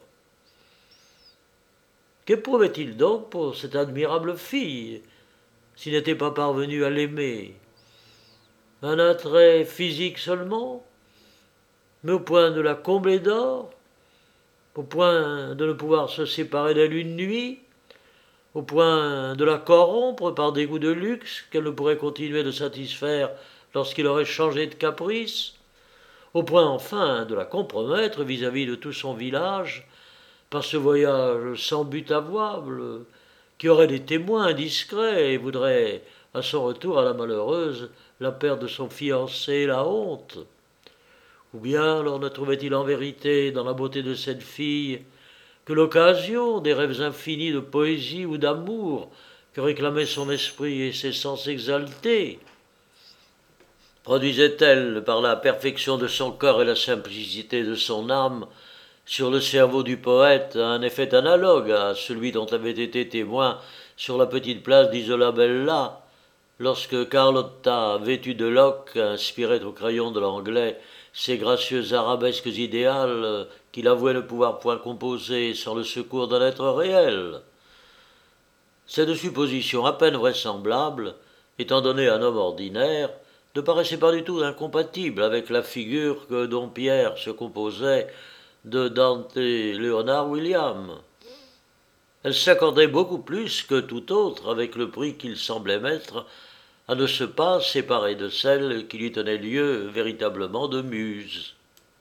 Qu'éprouvait-il donc pour cette admirable fille, s'il n'était pas parvenu à l'aimer? Un attrait physique seulement, mais au point de la combler d'or? au point de ne pouvoir se séparer d'elle une nuit, au point de la corrompre par des goûts de luxe qu'elle ne pourrait continuer de satisfaire lorsqu'il aurait changé de caprice, au point enfin de la compromettre vis-à-vis de tout son village par ce voyage sans but avouable qui aurait des témoins indiscrets et voudrait, à son retour à la malheureuse, la perte de son fiancé et la honte. Ou bien alors ne trouvait-il en vérité dans la beauté de cette fille que l'occasion des rêves infinis de poésie ou d'amour que réclamaient son esprit et ses sens exaltés? Produisait-elle, par la perfection de son corps et la simplicité de son âme, sur le cerveau du poète un effet analogue à celui dont avait été témoin sur la petite place d'Isola Bella, lorsque Carlotta, vêtue de loques, inspirait au crayon de l'anglais ces gracieuses arabesques idéales qu'il avouait ne pouvoir point composer sans le secours d'un être réel. Cette supposition à peine vraisemblable, étant donnée à un homme ordinaire, ne paraissait pas du tout incompatible avec la figure que Don Pierre se composait de Dante Leonard William. Elle s'accordait beaucoup plus que tout autre avec le prix qu'il semblait mettre à ne se pas séparer de celle qui lui tenait lieu véritablement de muse.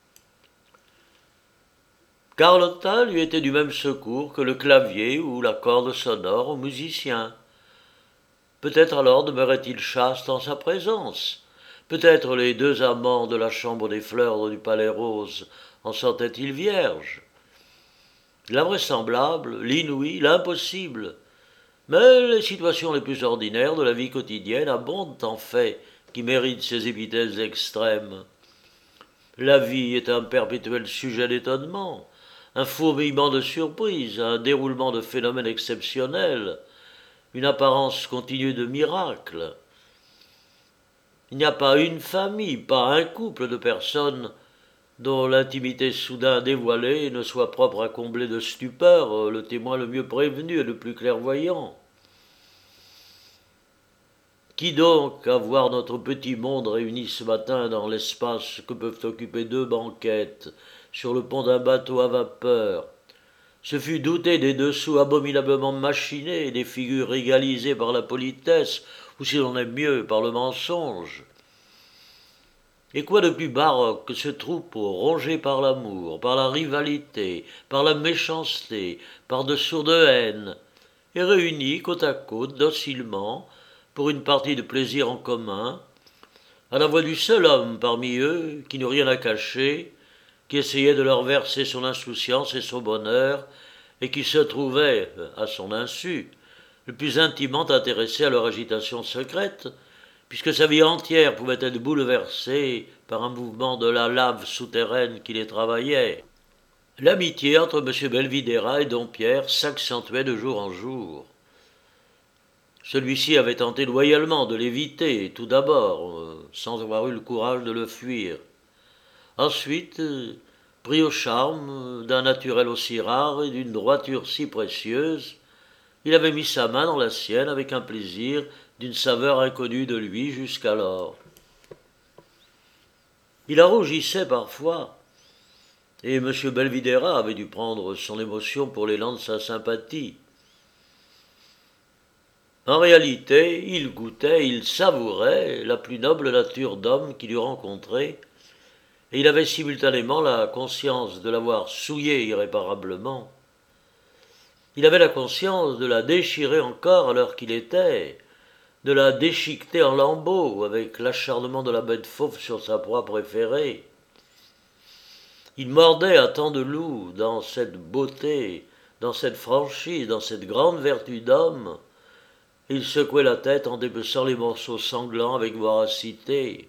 Carlotta lui était du même secours que le clavier ou la corde sonore au musicien. Peut-être alors demeurait-il chaste en sa présence. Peut-être les deux amants de la chambre des fleurs du Palais Rose en sentaient-ils vierges. L'invraisemblable, l'inouï, l'impossible. Mais les situations les plus ordinaires de la vie quotidienne abondent en faits qui méritent ces épithètes extrêmes. La vie est un perpétuel sujet d'étonnement, un fourmillement de surprises, un déroulement de phénomènes exceptionnels, une apparence continue de miracles. Il n'y a pas une famille, pas un couple de personnes dont l'intimité soudain dévoilée ne soit propre à combler de stupeur le témoin le mieux prévenu et le plus clairvoyant. Qui donc, à voir notre petit monde réuni ce matin dans l'espace que peuvent occuper deux banquettes sur le pont d'un bateau à vapeur, se fut douté des dessous abominablement machinés et des figures régalisées par la politesse, ou si l'on aime mieux, par le mensonge? Et quoi de plus baroque que ce troupeau rongé par l'amour, par la rivalité, par la méchanceté, par de sourdes haines, et réuni côte à côte, docilement, pour une partie de plaisir en commun, à la voix du seul homme parmi eux qui n'eut rien à cacher, qui essayait de leur verser son insouciance et son bonheur, et qui se trouvait, à son insu, le plus intimement intéressé à leur agitation secrète, puisque sa vie entière pouvait être bouleversée par un mouvement de la lave souterraine qui les travaillait. L'amitié entre M. Belvidéra et Don Pierre s'accentuait de jour en jour. Celui-ci avait tenté loyalement de l'éviter, tout d'abord, sans avoir eu le courage de le fuir. Ensuite, pris au charme d'un naturel aussi rare et d'une droiture si précieuse, il avait mis sa main dans la sienne avec un plaisir d'une saveur inconnue de lui jusqu'alors. Il en rougissait parfois, et M. Belvidéra avait dû prendre son émotion pour l'élan de sa sympathie. En réalité, il goûtait, il savourait la plus noble nature d'homme qu'il eût rencontrée, et il avait simultanément la conscience de l'avoir souillée irréparablement. Il avait la conscience de la déchirer encore à l'heure qu'il était, de la déchiqueter en lambeaux avec l'acharnement de la bête fauve sur sa proie préférée. Il mordait à tant de loups dans cette beauté, dans cette franchise, dans cette grande vertu d'homme. Il secouait la tête en dépeçant les morceaux sanglants avec voracité.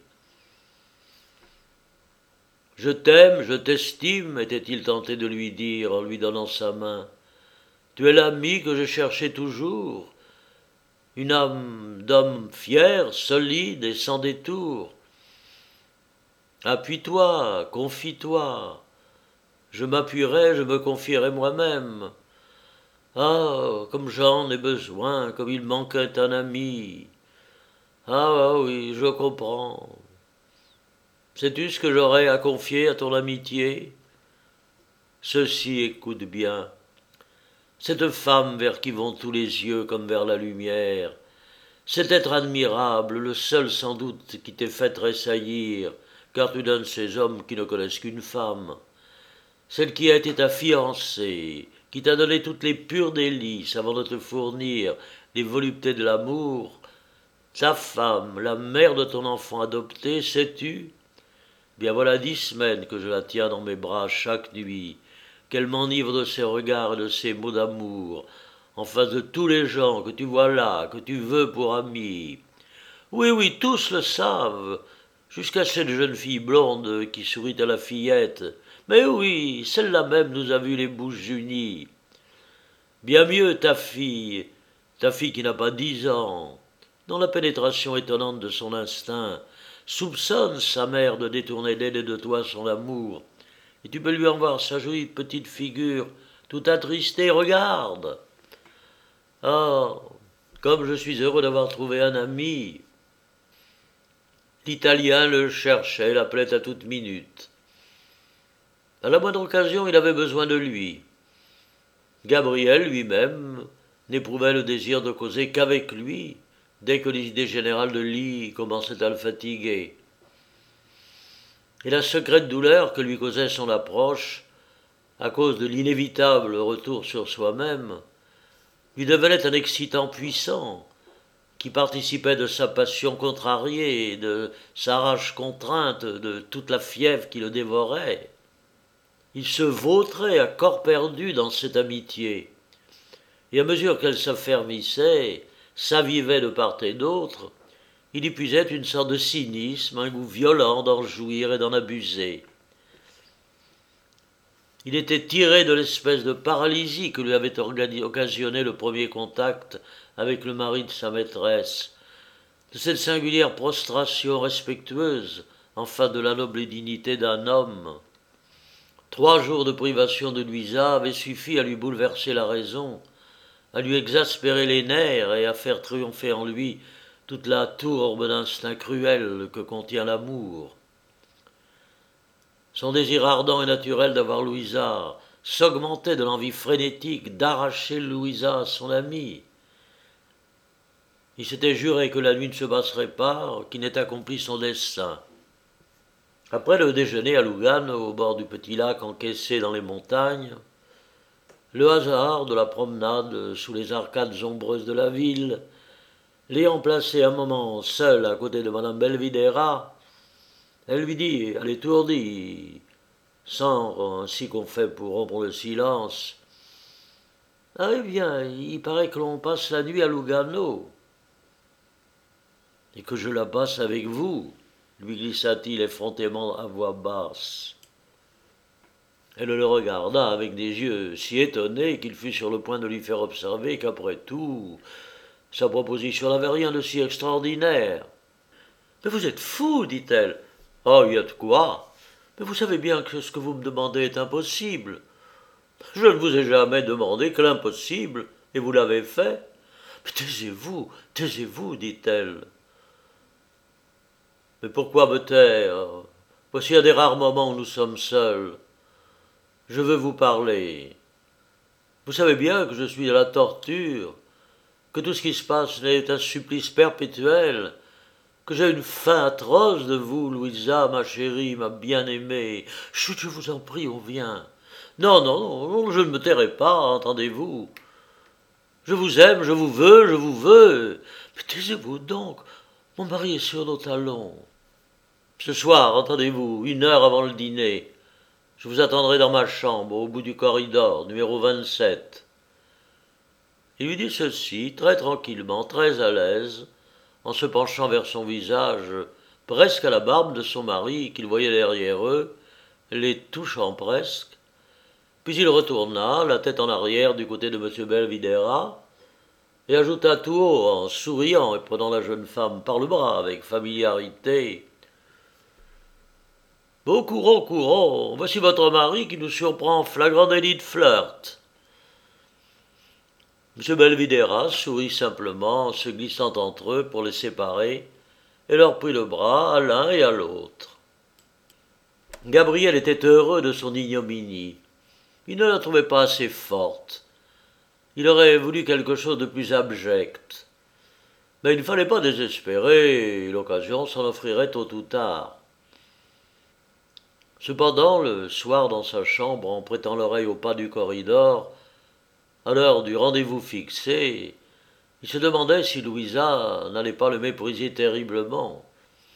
« Je t'aime, je t'estime », était-il tenté de lui dire en lui donnant sa main. « Tu es l'ami que je cherchais toujours, une âme d'homme fier, solide et sans détour. Appuie-toi, confie-toi. Je m'appuierai, je me confierai moi-même. Ah, comme j'en ai besoin, comme il manquait un ami. Ah oui, je comprends. Sais-tu ce que j'aurais à confier à ton amitié? Ceci, écoute bien. Cette femme vers qui vont tous les yeux comme vers la lumière, cet être admirable, le seul sans doute qui t'ait fait tressaillir, car tu donnes ces hommes qui ne connaissent qu'une femme, celle qui a été ta fiancée, qui t'a donné toutes les pures délices avant de te fournir les voluptés de l'amour, ta femme, la mère de ton enfant adopté, sais-tu? Bien voilà dix semaines que je la tiens dans mes bras chaque nuit, qu'elle m'enivre de ses regards et de ses mots d'amour, en face de tous les gens que tu vois là, que tu veux pour amis. Oui, oui, tous le savent, jusqu'à cette jeune fille blonde qui sourit à la fillette. Mais oui, celle-là même nous a vu les bouches unies. Bien mieux ta fille, ta fille qui n'a pas dix ans, dont la pénétration étonnante de son instinct soupçonne sa mère de détourner d'elle et de toi son amour, et tu peux lui en voir sa jolie petite figure tout attristée, regarde. Ah, comme je suis heureux d'avoir trouvé un ami. L'Italien le cherchait, l'appelait à toute minute. À la moindre occasion, il avait besoin de lui. Gabriel lui-même n'éprouvait le désir de causer qu'avec lui, dès que l'idée générale de lit commençait à le fatiguer. Et la secrète douleur que lui causait son approche, à cause de l'inévitable retour sur soi-même, lui devenait un excitant puissant, qui participait de sa passion contrariée, de sa rage contrainte, de toute la fièvre qui le dévorait. Il se vautrait à corps perdu dans cette amitié, et à mesure qu'elle s'affermissait, s'avivait de part et d'autre, il y puisait une sorte de cynisme, un goût violent d'en jouir et d'en abuser. Il était tiré de l'espèce de paralysie que lui avait occasionné le premier contact avec le mari de sa maîtresse, de cette singulière prostration respectueuse en face de la noble dignité d'un homme. Trois jours de privation de Louisa avaient suffi à lui bouleverser la raison, à lui exaspérer les nerfs et à faire triompher en lui toute la tourbe d'instinct cruel que contient l'amour. Son désir ardent et naturel d'avoir Louisa s'augmentait de l'envie frénétique d'arracher Louisa à son ami. Il s'était juré que la nuit ne se passerait pas, qu'il n'ait accompli son dessein. Après le déjeuner à Lugano, au bord du petit lac encaissé dans les montagnes, le hasard de la promenade sous les arcades ombreuses de la ville, l'ayant placé un moment seul à côté de madame Belvidera, elle lui dit, à l'étourdie, sans ainsi qu'on fait pour rompre le silence, « Ah, eh bien, il paraît que l'on passe la nuit à Lugano. » « Et que je la passe avec vous, » lui glissa-t-il effrontément à voix basse. Elle le regarda avec des yeux si étonnés qu'il fut sur le point de lui faire observer qu'après tout, sa proposition n'avait rien de si extraordinaire. « Mais vous êtes fou, dit-elle. « Ah, il y a de quoi. Mais vous savez bien que ce que vous me demandez est impossible. Je ne vous ai jamais demandé que l'impossible, et vous l'avez fait. Mais taisez-vous, taisez-vous, dit-elle. Mais pourquoi me taire? Voici un des rares moments où nous sommes seuls. Je veux vous parler. Vous savez bien que je suis à la torture, que tout ce qui se passe n'est un supplice perpétuel, que j'ai une faim atroce de vous, Louisa, ma chérie, ma bien-aimée. Chut, je vous en prie, on vient. Non, non, non, je ne me tairai pas, entendez-vous. Je vous aime, je vous veux, je vous veux. Mais taisez-vous donc, mon mari est sur nos talons. Ce soir, entendez-vous, une heure avant le dîner, je vous attendrai dans ma chambre, au bout du corridor, numéro vingt-sept. Il lui dit ceci, très tranquillement, très à l'aise, en se penchant vers son visage, presque à la barbe de son mari, qu'il voyait derrière eux, les touchant presque. Puis il retourna, la tête en arrière, du côté de M. Belvidera, et ajouta tout haut, en souriant et prenant la jeune femme par le bras avec familiarité, « Beau courant, courant, voici votre mari qui nous surprend en flagrant délit de flirt. » M. Belvidera sourit simplement en se glissant entre eux pour les séparer et leur prit le bras à l'un et à l'autre. Gabriel était heureux de son ignominie. Il ne la trouvait pas assez forte. Il aurait voulu quelque chose de plus abject. Mais il ne fallait pas désespérer, l'occasion s'en offrirait tôt ou tard. Cependant, le soir dans sa chambre, en prêtant l'oreille au pas du corridor, à l'heure du rendez-vous fixé, il se demandait si Louisa n'allait pas le mépriser terriblement.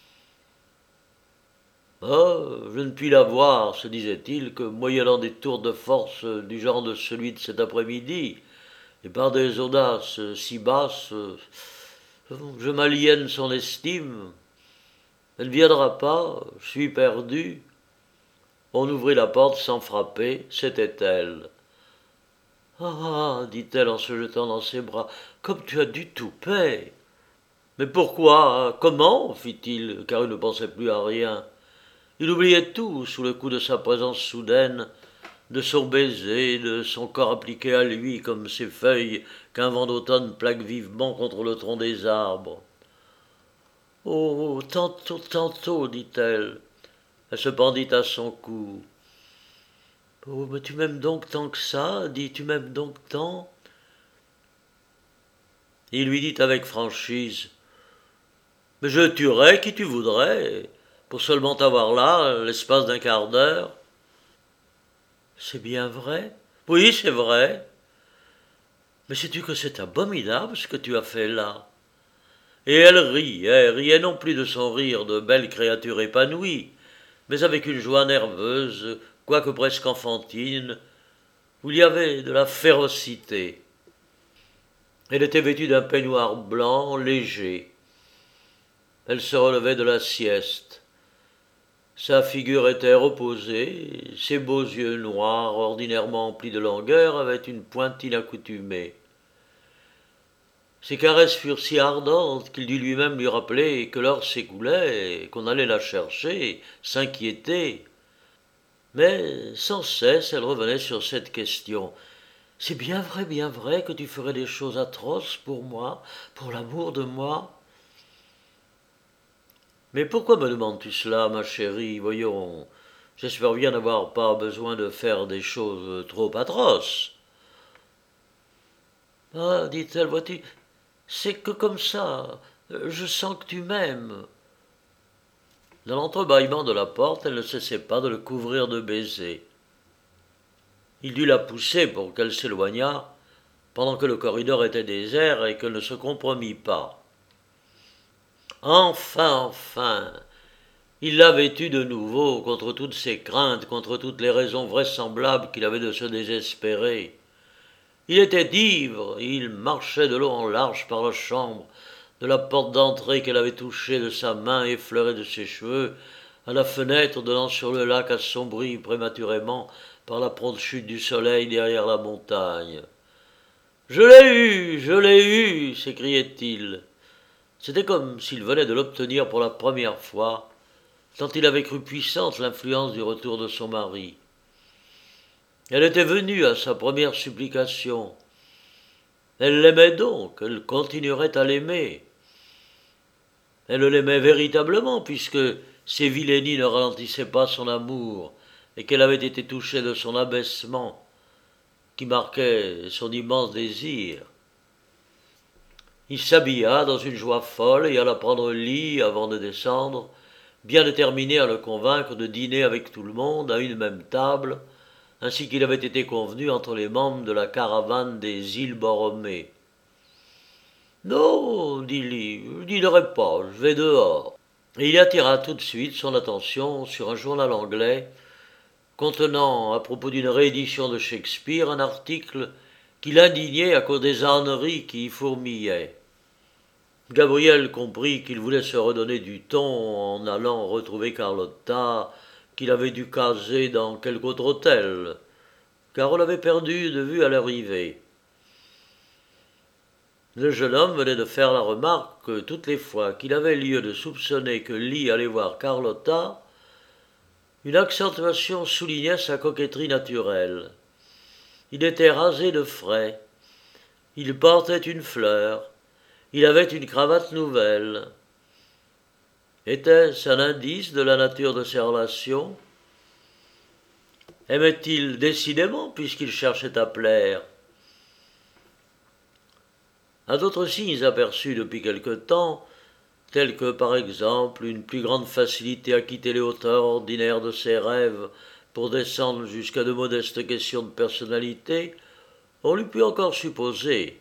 « Ah, je ne puis la voir, se disait-il, que moyennant des tours de force du genre de celui de cet après-midi, et par des audaces si basses, je m'aliène son estime. Elle ne viendra pas, je suis perdu. » On ouvrit la porte sans frapper, c'était elle. « Ah, dit-elle en se jetant dans ses bras, comme tu as du toupet. »« Mais pourquoi? Comment ?» fit-il, car il ne pensait plus à rien. Il oubliait tout sous le coup de sa présence soudaine, de son baiser, de son corps appliqué à lui comme ces feuilles qu'un vent d'automne plaque vivement contre le tronc des arbres. « Oh, tantôt, tantôt, dit-elle. Elle se pendit à son cou. « Oh, mais tu m'aimes donc tant que ça, dis, tu m'aimes donc tant ?» Il lui dit avec franchise, « Mais je tuerais qui tu voudrais, pour seulement t'avoir là, l'espace d'un quart d'heure. » « C'est bien vrai ?»« Oui, c'est vrai. »« Mais sais-tu que c'est abominable ce que tu as fait là ?» Et elle riait, riait non plus de son rire de belle créature épanouie, mais avec une joie nerveuse, quoique presque enfantine, où il y avait de la férocité. Elle était vêtue d'un peignoir blanc, léger. Elle se relevait de la sieste. Sa figure était reposée, ses beaux yeux noirs, ordinairement emplis de langueur, avaient une pointe inaccoutumée. Ses caresses furent si ardentes qu'il dut lui-même lui rappeler que l'heure s'écoulait et qu'on allait la chercher, s'inquiéter. Mais sans cesse elle revenait sur cette question. « C'est bien vrai, bien vrai que tu ferais des choses atroces pour moi, pour l'amour de moi ?» « Mais pourquoi me demandes-tu cela, ma chérie? Voyons, j'espère bien n'avoir pas besoin de faire des choses trop atroces. »« Ah, dit-elle, vois-tu, c'est que comme ça, je sens que tu m'aimes. » Dans l'entrebâillement de la porte, elle ne cessait pas de le couvrir de baisers. Il dut la pousser pour qu'elle s'éloignât, pendant que le corridor était désert et qu'elle ne se compromit pas. Enfin, enfin, il l'avait eue de nouveau, contre toutes ses craintes, contre toutes les raisons vraisemblables qu'il avait de se désespérer. Il était ivre, il marchait de long en large par la chambre, de la porte d'entrée qu'elle avait touchée de sa main effleurée de ses cheveux, à la fenêtre donnant sur le lac assombri prématurément par la prompte chute du soleil derrière la montagne. « Je l'ai eu, je l'ai eu !» s'écriait-il. C'était comme s'il venait de l'obtenir pour la première fois, tant il avait cru puissante l'influence du retour de son mari. Elle était venue à sa première supplication. Elle l'aimait donc, elle continuerait à l'aimer. Elle l'aimait véritablement, puisque ses vilainies ne ralentissaient pas son amour, et qu'elle avait été touchée de son abaissement, qui marquait son immense désir. Il s'habilla dans une joie folle et alla prendre lit avant de descendre, bien déterminé à le convaincre de dîner avec tout le monde à une même table, ainsi qu'il avait été convenu entre les membres de la caravane des îles Borromées. « Non, dit-il, je ne dînerai pas, je vais dehors. » Et il attira tout de suite son attention sur un journal anglais contenant, à propos d'une réédition de Shakespeare, un article qui l'indignait à cause des âneries qui y fourmillaient. Gabriel comprit qu'il voulait se redonner du ton en allant retrouver Carlotta, qu'il avait dû caser dans quelque autre hôtel, car on l'avait perdu de vue à l'arrivée. Le jeune homme venait de faire la remarque que toutes les fois qu'il avait lieu de soupçonner que Lee allait voir Carlotta, une accentuation soulignait sa coquetterie naturelle. Il était rasé de frais, il portait une fleur, il avait une cravate nouvelle. Était-ce un indice de la nature de ses relations ? Aimait-il décidément puisqu'il cherchait à plaire? À d'autres signes aperçus depuis quelque temps, tels que par exemple une plus grande facilité à quitter les hauteurs ordinaires de ses rêves pour descendre jusqu'à de modestes questions de personnalité, on l'eût pu encore supposer.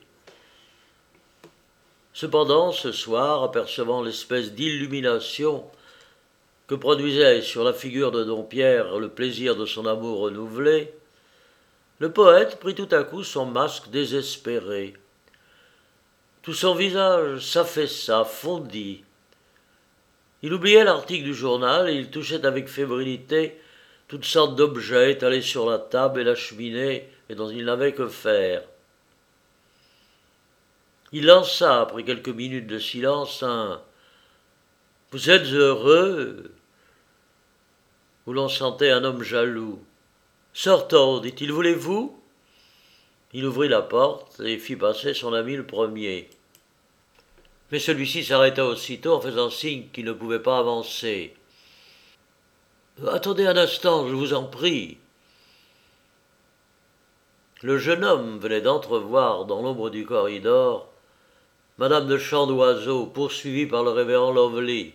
Cependant, ce soir, apercevant l'espèce d'illumination que produisait sur la figure de Dompierre le plaisir de son amour renouvelé, le poète prit tout à coup son masque désespéré. Tout son visage s'affaissa, fondit. Il oubliait l'article du journal et il touchait avec fébrilité toutes sortes d'objets étalés sur la table et la cheminée et dont il n'avait que faire. Il lança, après quelques minutes de silence, un « Vous êtes heureux ?» où l'on sentait un homme jaloux. « Sortons, dit-il, voulez-vous » Il ouvrit la porte et fit passer son ami le premier. Mais celui-ci s'arrêta aussitôt en faisant signe qu'il ne pouvait pas avancer. « Attendez un instant, je vous en prie. » Le jeune homme venait d'entrevoir dans l'ombre du corridor Madame de Chandoiseau, poursuivie par le révérend Lovely.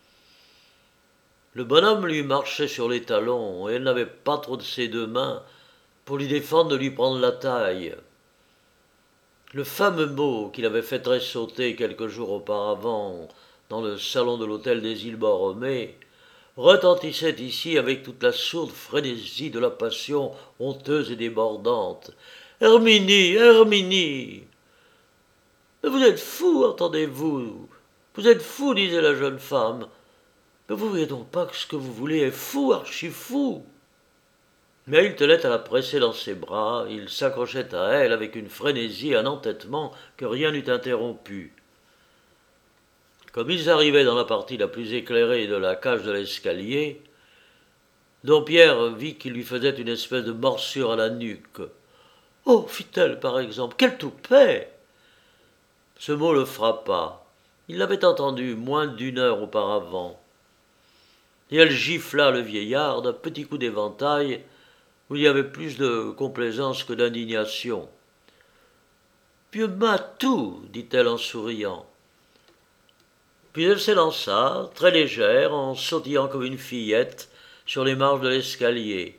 Le bonhomme lui marchait sur les talons, et elle n'avait pas trop de ses deux mains pour lui défendre de lui prendre la taille. Le fameux mot qu'il avait fait tressauter quelques jours auparavant dans le salon de l'hôtel des îles Borromées retentissait ici avec toute la sourde frénésie de la passion honteuse et débordante. « Herminie, Herminie !»« Mais vous êtes fou, entendez-vous ? Vous êtes fou, disait la jeune femme. Mais vous voyez donc pas que ce que vous voulez est fou, archi fou. » Mais il tenait à la presser dans ses bras, il s'accrochait à elle avec une frénésie et un entêtement que rien n'eût interrompu. Comme ils arrivaient dans la partie la plus éclairée de la cage de l'escalier, Dompierre vit qu'il lui faisait une espèce de morsure à la nuque. « Oh, fit-elle, par exemple, quel toupet !» Ce mot le frappa. Il l'avait entendu moins d'une heure auparavant. Et elle gifla le vieillard d'un petit coup d'éventail où il y avait plus de complaisance que d'indignation. « Vieux matou !» dit-elle en souriant. Puis elle s'élança, très légère, en sautillant comme une fillette, sur les marches de l'escalier.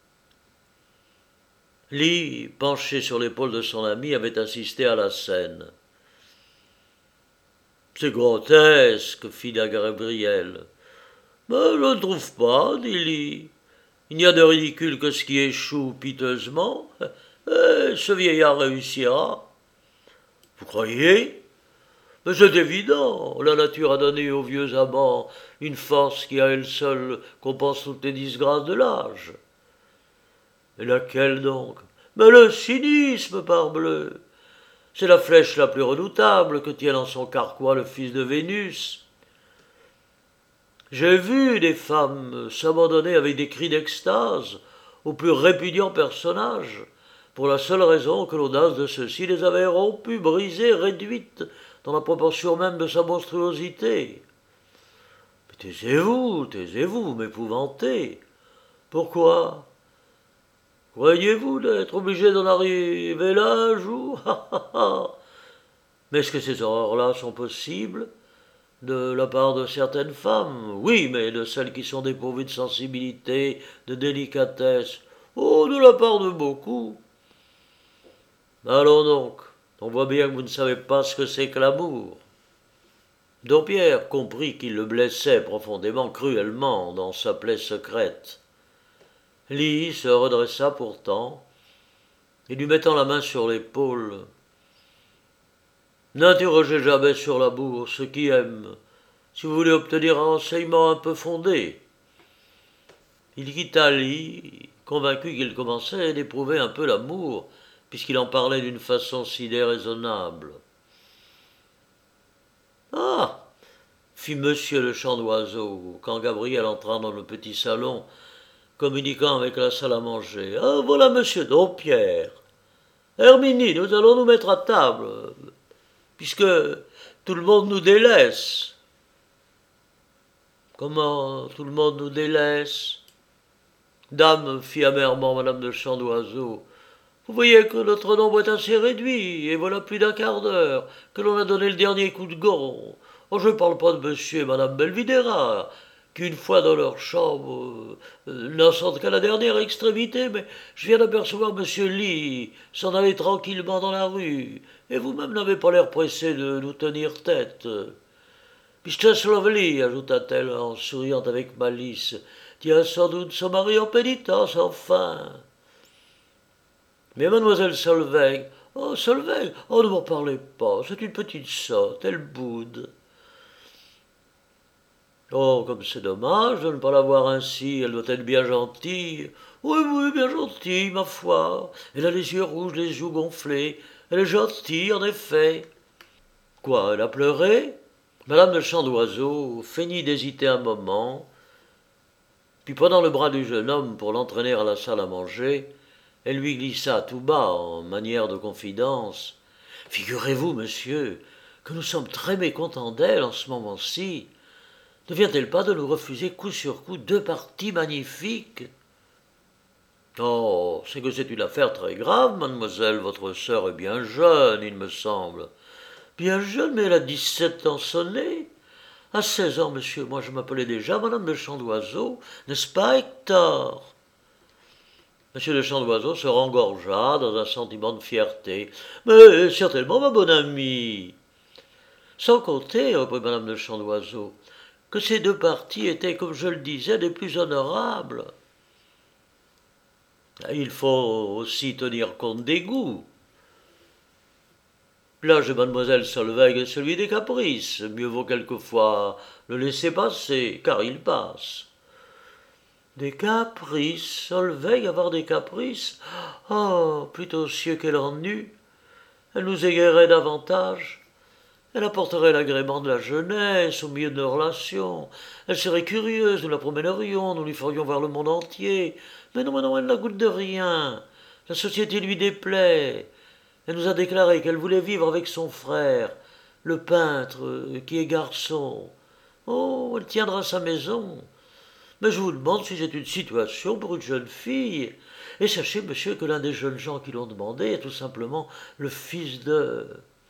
Lee, penché sur l'épaule de son ami, avait assisté à la scène. « C'est grotesque, fit la Gabrielle. « Mais je ne trouve pas, dit Lee. Il n'y a de ridicule que ce qui échoue piteusement. Et ce vieillard réussira. » « Vous croyez ? Mais c'est évident. La nature a donné aux vieux amants une force qui à elle seule compense toutes les disgrâces de l'âge. » « Et laquelle donc ? Mais le cynisme, parbleu. C'est la flèche la plus redoutable que tienne en son carquois le fils de Vénus. J'ai vu des femmes s'abandonner avec des cris d'extase aux plus répugnants personnages, pour la seule raison que l'audace de ceux-ci les avait rompues, brisées, réduites dans la proportion même de sa monstruosité. Mais taisez-vous, taisez-vous, vous m'épouvantez. Pourquoi ? Croyez-vous d'être obligé d'en arriver là un jour ? Mais est-ce que ces horreurs-là sont possibles ? De la part de certaines femmes, oui, mais de celles qui sont dépourvues de sensibilité, de délicatesse, oh, de la part de beaucoup. Allons donc, on voit bien que vous ne savez pas ce que c'est que l'amour. Dompierre comprit qu'il le blessait profondément, cruellement, dans sa plaie secrète. Lee se redressa pourtant, et lui mettant la main sur l'épaule, « N'interrogez jamais sur l'amour ceux qui aiment, si vous voulez obtenir un renseignement un peu fondé. » Il quitta Lee, convaincu qu'il commençait d'éprouver un peu l'amour, puisqu'il en parlait d'une façon si déraisonnable. « Ah !» fit Monsieur le Chandoiseau, quand Gabriel entra dans le petit salon, communiquant avec la salle à manger. « Ah, voilà Monsieur Dompierre. Herminie, nous allons nous mettre à table, puisque tout le monde nous délaisse. » « Comment tout le monde nous délaisse ? Dame, fit amèrement madame de Chandoiseau, vous voyez que notre nombre est assez réduit, et voilà plus d'un quart d'heure que l'on a donné le dernier coup de gong. Oh, je ne parle pas de monsieur et madame Belvidéra, qui, une fois dans leur chambre, euh, n'en sentent qu'à la dernière extrémité, mais je viens d'apercevoir monsieur Lee s'en aller tranquillement dans la rue, et vous-même n'avez pas l'air pressé de nous tenir tête. Mistress Lovely, ajouta-t-elle en souriant avec malice, tient sans doute son mari en pénitence, enfin. Mais mademoiselle Solveig, oh, Solveig, oh, ne m'en parlez pas, c'est une petite sotte, elle boude. Oh, comme c'est dommage de ne pas la voir ainsi, elle doit être bien gentille. Oui, oui, bien gentille, ma foi. Elle a les yeux rouges, les joues gonflées. Elle est gentille, en effet. Quoi, elle a pleuré? Madame de Chandoiseau feignit d'hésiter un moment, puis prenant le bras du jeune homme pour l'entraîner à la salle à manger, elle lui glissa tout bas, en manière de confidence. Figurez-vous, monsieur, que nous sommes très mécontents d'elle en ce moment-ci. Ne vient-elle pas de nous refuser coup sur coup deux parties magnifiques? Oh, c'est que c'est une affaire très grave, mademoiselle. Votre sœur est bien jeune, il me semble. Bien jeune, mais elle a dix-sept ans sonnés. À seize ans, monsieur, moi je m'appelais déjà madame de Chandoiseau, n'est-ce pas, Hector? Monsieur de Chandoiseau se rengorgea dans un sentiment de fierté. Mais certainement, ma bonne amie. Sans compter, reprit madame de Chandoiseau, que ces deux parties étaient, comme je le disais, des plus honorables. Il faut aussi tenir compte des goûts. L'âge de mademoiselle Solveig est celui des caprices. Mieux vaut quelquefois le laisser passer, car il passe. Des caprices, Solveig avoir des caprices? Oh, plutôt cieux qu'elle en eût. Elle nous égayerait davantage. Elle apporterait l'agrément de la jeunesse au milieu de nos relations. Elle serait curieuse, nous la promènerions, nous lui ferions voir le monde entier. Mais non, mais non, elle n'a goûte de rien. La société lui déplaît. Elle nous a déclaré qu'elle voulait vivre avec son frère, le peintre, qui est garçon. Oh, elle tiendra sa maison. Mais je vous demande si c'est une situation pour une jeune fille. Et sachez, monsieur, que l'un des jeunes gens qui l'ont demandé est tout simplement le fils de...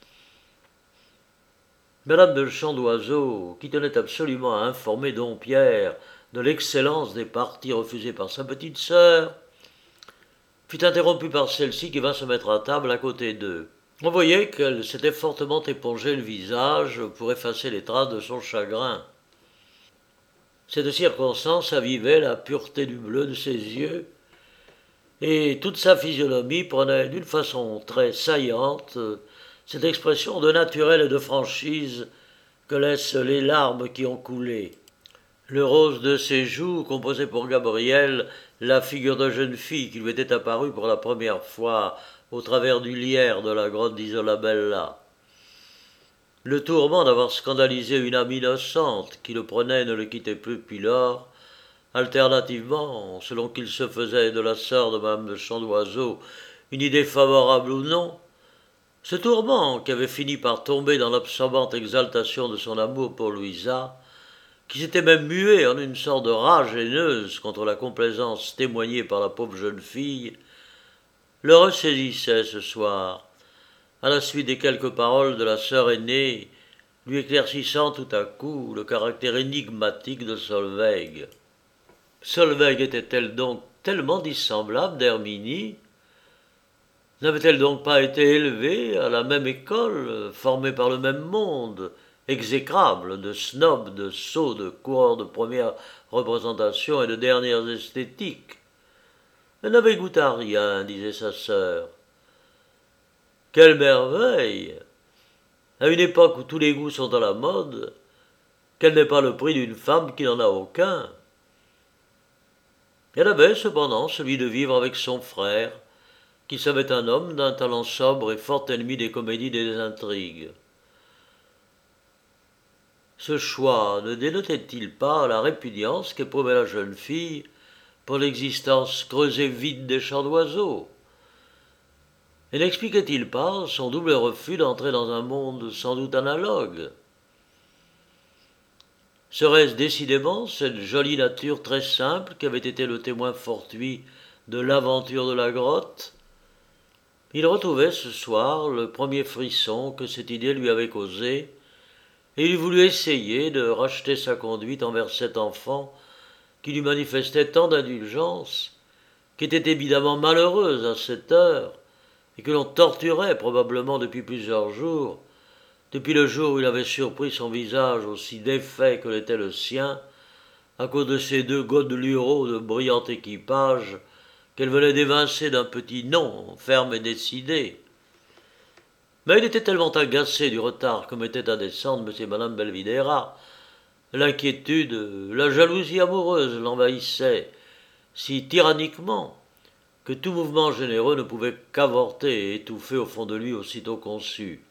Madame de Chandoiseau, qui tenait absolument à informer don Pierre de l'excellence des parties refusées par sa petite sœur, fut interrompue par celle-ci qui vint se mettre à table à côté d'eux. On voyait qu'elle s'était fortement épongé le visage pour effacer les traces de son chagrin. Cette circonstance avivait la pureté du bleu de ses yeux, et toute sa physionomie prenait d'une façon très saillante cette expression de naturel et de franchise que laissent les larmes qui ont coulé. Le rose de ses joues composait pour Gabriel la figure de jeune fille qui lui était apparue pour la première fois au travers du lierre de la grotte d'Isolabella. Le tourment d'avoir scandalisé une âme innocente qui le prenait et ne le quittait plus depuis lors, alternativement, selon qu'il se faisait de la sœur de madame de Chandoiseau une idée favorable ou non, ce tourment qui avait fini par tomber dans l'absorbante exaltation de son amour pour Louisa, qui s'était même mué en une sorte de rage haineuse contre la complaisance témoignée par la pauvre jeune fille, le ressaisissait ce soir, à la suite des quelques paroles de la sœur aînée, lui éclaircissant tout à coup le caractère énigmatique de Solveig. Solveig était-elle donc tellement dissemblable d'Herminie? N'avait-elle donc pas été élevée à la même école, formée par le même monde, exécrable de snobs, de sots, de coureurs de première représentation et de dernières esthétiques? Elle n'avait goûté à rien, disait sa sœur. Quelle merveille! À une époque où tous les goûts sont à la mode, quel n'est pas le prix d'une femme qui n'en a aucun? Elle avait cependant celui de vivre avec son frère, qui savait un homme d'un talent sobre et fort ennemi des comédies et des intrigues. Ce choix ne dénotait-il pas la répugnance qu'éprouvait la jeune fille pour l'existence creuse et vide des Chandoiseau? Et n'expliquait-il pas son double refus d'entrer dans un monde sans doute analogue? Serait-ce décidément cette jolie nature très simple qui avait été le témoin fortuit de l'aventure de la grotte? Il retrouvait ce soir le premier frisson que cette idée lui avait causé, et il voulut essayer de racheter sa conduite envers cet enfant qui lui manifestait tant d'indulgence, qui était évidemment malheureuse à cette heure, et que l'on torturait probablement depuis plusieurs jours, depuis le jour où il avait surpris son visage aussi défait que l'était le sien, à cause de ces deux godelureaux de brillant équipage qu'elle venait d'évincer d'un petit nom ferme et décidé. Mais il était tellement agacé du retard que mettaient à descendre M. et Mme Belvidéra. L'inquiétude, la jalousie amoureuse l'envahissaient si tyranniquement que tout mouvement généreux ne pouvait qu'avorter et étouffer au fond de lui aussitôt conçu.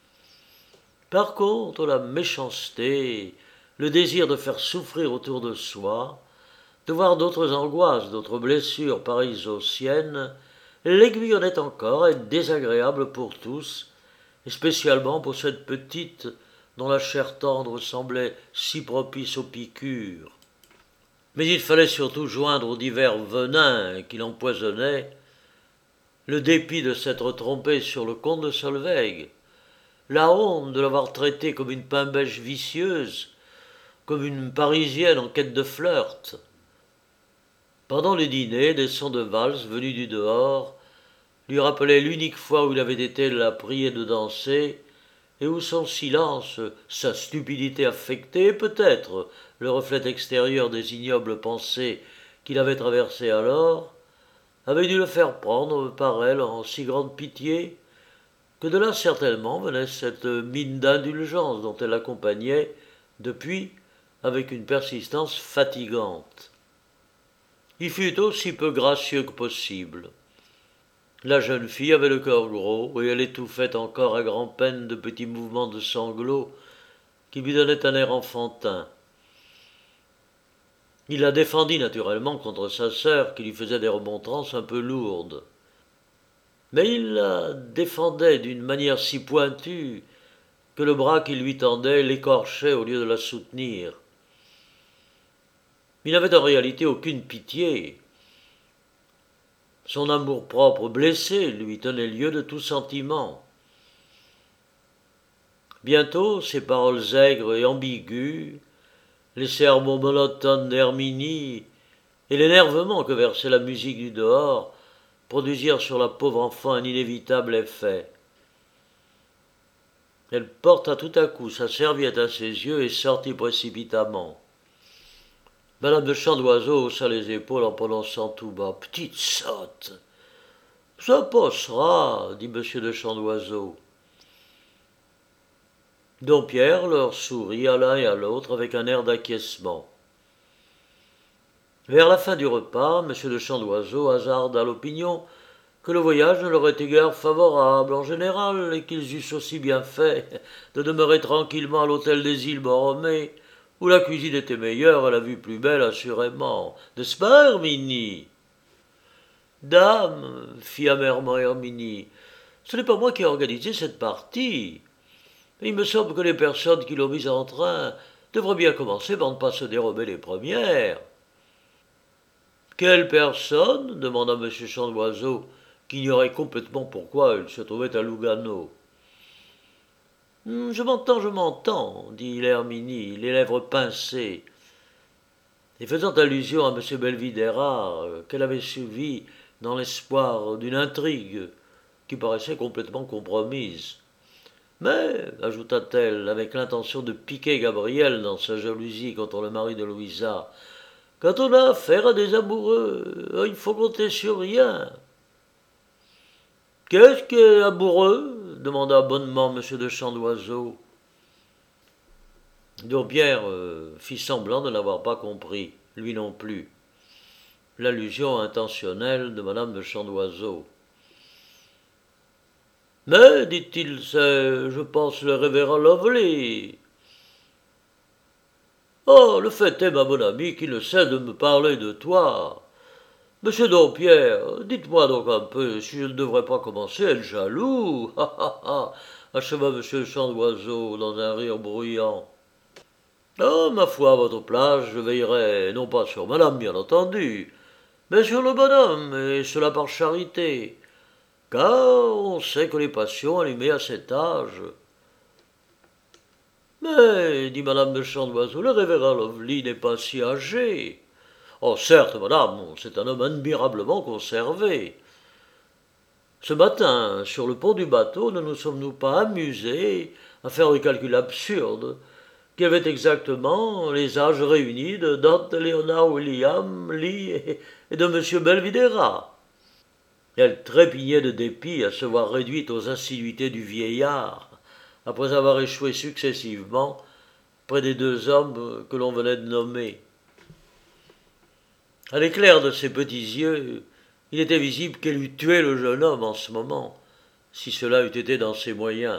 Par contre, la méchanceté, le désir de faire souffrir autour de soi, de voir d'autres angoisses, d'autres blessures pareilles aux siennes, l'aiguillonnaient encore à être désagréable pour tous, et spécialement pour cette petite dont la chair tendre semblait si propice aux piqûres. Mais il fallait surtout joindre aux divers venins qui l'empoisonnaient le dépit de s'être trompé sur le comte de Solveig, la honte de l'avoir traité comme une pimbèche vicieuse, comme une Parisienne en quête de flirt. Pendant les dîners, des sons de valse venus du dehors lui rappelaient l'unique fois où il avait été la prier de danser, et où son silence, sa stupidité affectée, et peut-être le reflet extérieur des ignobles pensées qu'il avait traversées alors, avait dû le faire prendre par elle en si grande pitié, que de là certainement venait cette mine d'indulgence dont elle l'accompagnait depuis avec une persistance fatigante. Il fut aussi peu gracieux que possible. La jeune fille avait le cœur gros, et elle étouffait encore à grand-peine de petits mouvements de sanglots qui lui donnaient un air enfantin. Il la défendit naturellement contre sa sœur, qui lui faisait des remontrances un peu lourdes. Mais il la défendait d'une manière si pointue que le bras qu'il lui tendait l'écorchait au lieu de la soutenir. Il n'avait en réalité aucune pitié. Son amour-propre blessé lui tenait lieu de tout sentiment. Bientôt, ses paroles aigres et ambiguës, les sermons monotones d'Herminie et l'énervement que versait la musique du dehors produisirent sur la pauvre enfant un inévitable effet. Elle porta tout à coup sa serviette à ses yeux et sortit précipitamment. Madame de Chandoiseau haussa les épaules en prononçant tout bas « Petite sotte !»« Ça passera, » dit Monsieur de Chandoiseau. Don Pierre leur sourit à l'un et à l'autre avec un air d'acquiescement. Vers la fin du repas, Monsieur de Chandoiseau hasarda l'opinion que le voyage ne leur était guère favorable en général, et qu'ils eussent aussi bien fait de demeurer tranquillement à l'hôtel des îles Borromées, où la cuisine était meilleure et la vue plus belle assurément. N'est-ce pas, Herminie? Dame, fit amèrement Herminie, ce n'est pas moi qui ai organisé cette partie. Il me semble que les personnes qui l'ont mise en train devraient bien commencer par ne pas se dérober les premières. Quelle personne? Demanda M. Chandoiseau, qui ignorait complètement pourquoi il se trouvait à Lugano. Je m'entends, je m'entends, dit Herminie, les lèvres pincées, et faisant allusion à M. Belvidéra, qu'elle avait suivi dans l'espoir d'une intrigue qui paraissait complètement compromise. Mais, ajouta-t-elle, avec l'intention de piquer Gabriel dans sa jalousie contre le mari de Louisa, quand on a affaire à des amoureux, il faut compter sur rien. Qu'est-ce qu'est amoureux? Demanda bonnement M. de Chandoiseau. Don Pierre euh, fit semblant de n'avoir pas compris, lui non plus, l'allusion intentionnelle de Madame de Chandoiseau. Mais, dit-il, c'est, je pense, le révérend Lovely. Oh, le fait est, ma bonne amie, qu'il ne cesse de me parler de toi. Monsieur Dompierre, dites-moi donc un peu si je ne devrais pas commencer à être jaloux. Ha ha ha, acheva Monsieur Chandoiseau dans un rire bruyant. Oh, ma foi, à votre place, je veillerai non pas sur madame, bien entendu, mais sur le bonhomme, et cela par charité, car on sait que les passions allumées à cet âge. Mais, dit madame de Chandoiseau, le révérend Lovely n'est pas si âgé. Oh, certes, madame, c'est un homme admirablement conservé. Ce matin, sur le pont du bateau, ne nous sommes-nous pas amusés à faire le calcul absurde qui avait exactement les âges réunis de Dante Leonard William Lee et de M. Belvidera. Elle trépignait de dépit à se voir réduite aux assiduités du vieillard, après avoir échoué successivement près des deux hommes que l'on venait de nommer. À l'éclair de ses petits yeux, il était visible qu'elle eût tué le jeune homme en ce moment, si cela eût été dans ses moyens.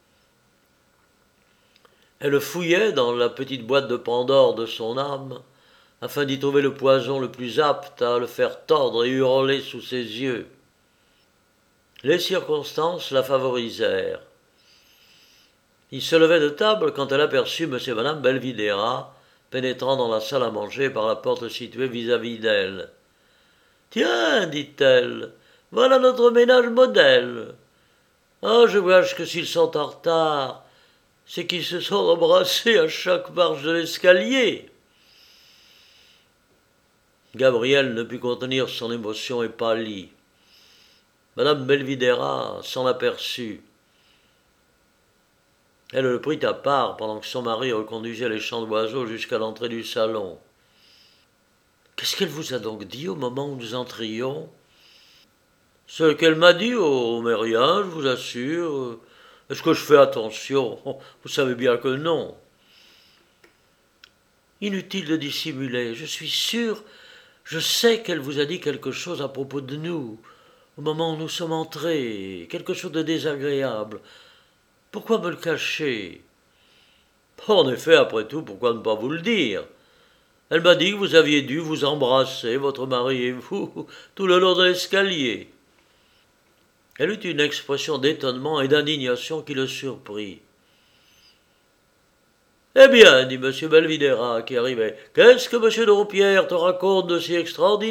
Elle fouillait dans la petite boîte de Pandore de son âme, afin d'y trouver le poison le plus apte à le faire tordre et hurler sous ses yeux. Les circonstances la favorisèrent. Il se levait de table quand elle aperçut M. et Mme Belvidera pénétrant dans la salle à manger par la porte située vis-à-vis d'elle. « Tiens, dit-elle, voilà notre ménage modèle. Ah, je gage que s'ils sont en retard, c'est qu'ils se sont embrassés à chaque marche de l'escalier. » Gabriel ne put contenir son émotion et pâlit. Madame Belvidera s'en aperçut. Elle le prit à part pendant que son mari reconduisait les chants d'oiseaux jusqu'à l'entrée du salon. « Qu'est-ce qu'elle vous a donc dit au moment où nous entrions ?»« Ce qu'elle m'a dit, oh, mais rien, je vous assure. Est-ce que je fais attention? Vous savez bien que non. » Inutile de dissimuler, je suis sûr, je sais qu'elle vous a dit quelque chose à propos de nous, au moment où nous sommes entrés, quelque chose de désagréable. Pourquoi me le cacher? En effet, après tout, pourquoi ne pas vous le dire? Elle m'a dit que vous aviez dû vous embrasser, votre mari et vous, tout le long de l'escalier. Elle eut une expression d'étonnement et d'indignation qui le surprit. « Eh bien, dit M. Belvidera, qui arrivait, qu'est-ce que M. Dompierre te raconte de si extraordinaire ?»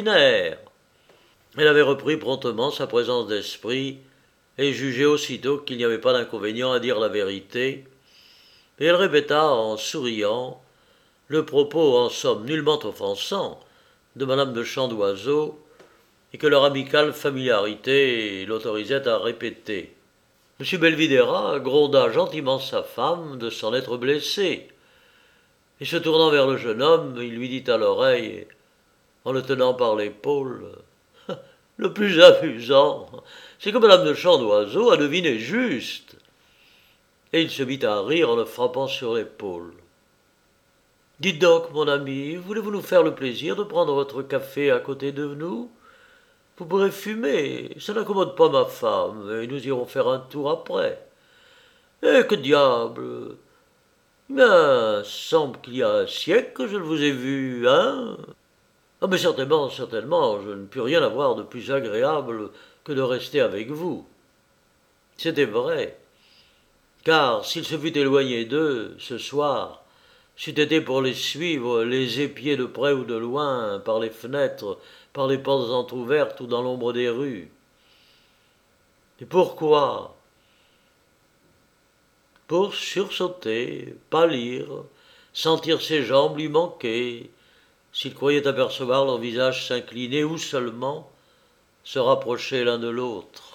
Elle avait repris promptement sa présence d'esprit et jugé aussitôt qu'il n'y avait pas d'inconvénient à dire la vérité, et elle répéta en souriant le propos en somme nullement offensant de madame de Chandoiseau et que leur amicale familiarité l'autorisait à répéter. M. Belvidera gronda gentiment sa femme de s'en être blessée, et se tournant vers le jeune homme, il lui dit à l'oreille, en le tenant par l'épaule, « Le plus amusant, c'est que madame de Chandoiseau a deviné juste. » Et il se mit à rire en le frappant sur l'épaule. « Dites donc, mon ami, voulez-vous nous faire le plaisir de prendre votre café à côté de nous? Vous pourrez fumer, ça n'incommode pas ma femme, et nous irons faire un tour après. Eh, que diable! Il me semble qu'il y a un siècle que je ne vous ai vu, hein? Ah, mais certainement, certainement, je ne puis rien avoir de plus agréable que de rester avec vous. » C'était vrai, car s'il se fût éloigné d'eux, ce soir, c'eût été pour les suivre, les épier de près ou de loin, par les fenêtres, par les portes entr'ouvertes ou dans l'ombre des rues. Et pourquoi? Pour sursauter, pâlir, sentir ses jambes lui manquer, s'il croyait apercevoir leur visage s'incliner ou seulement se rapprocher l'un de l'autre.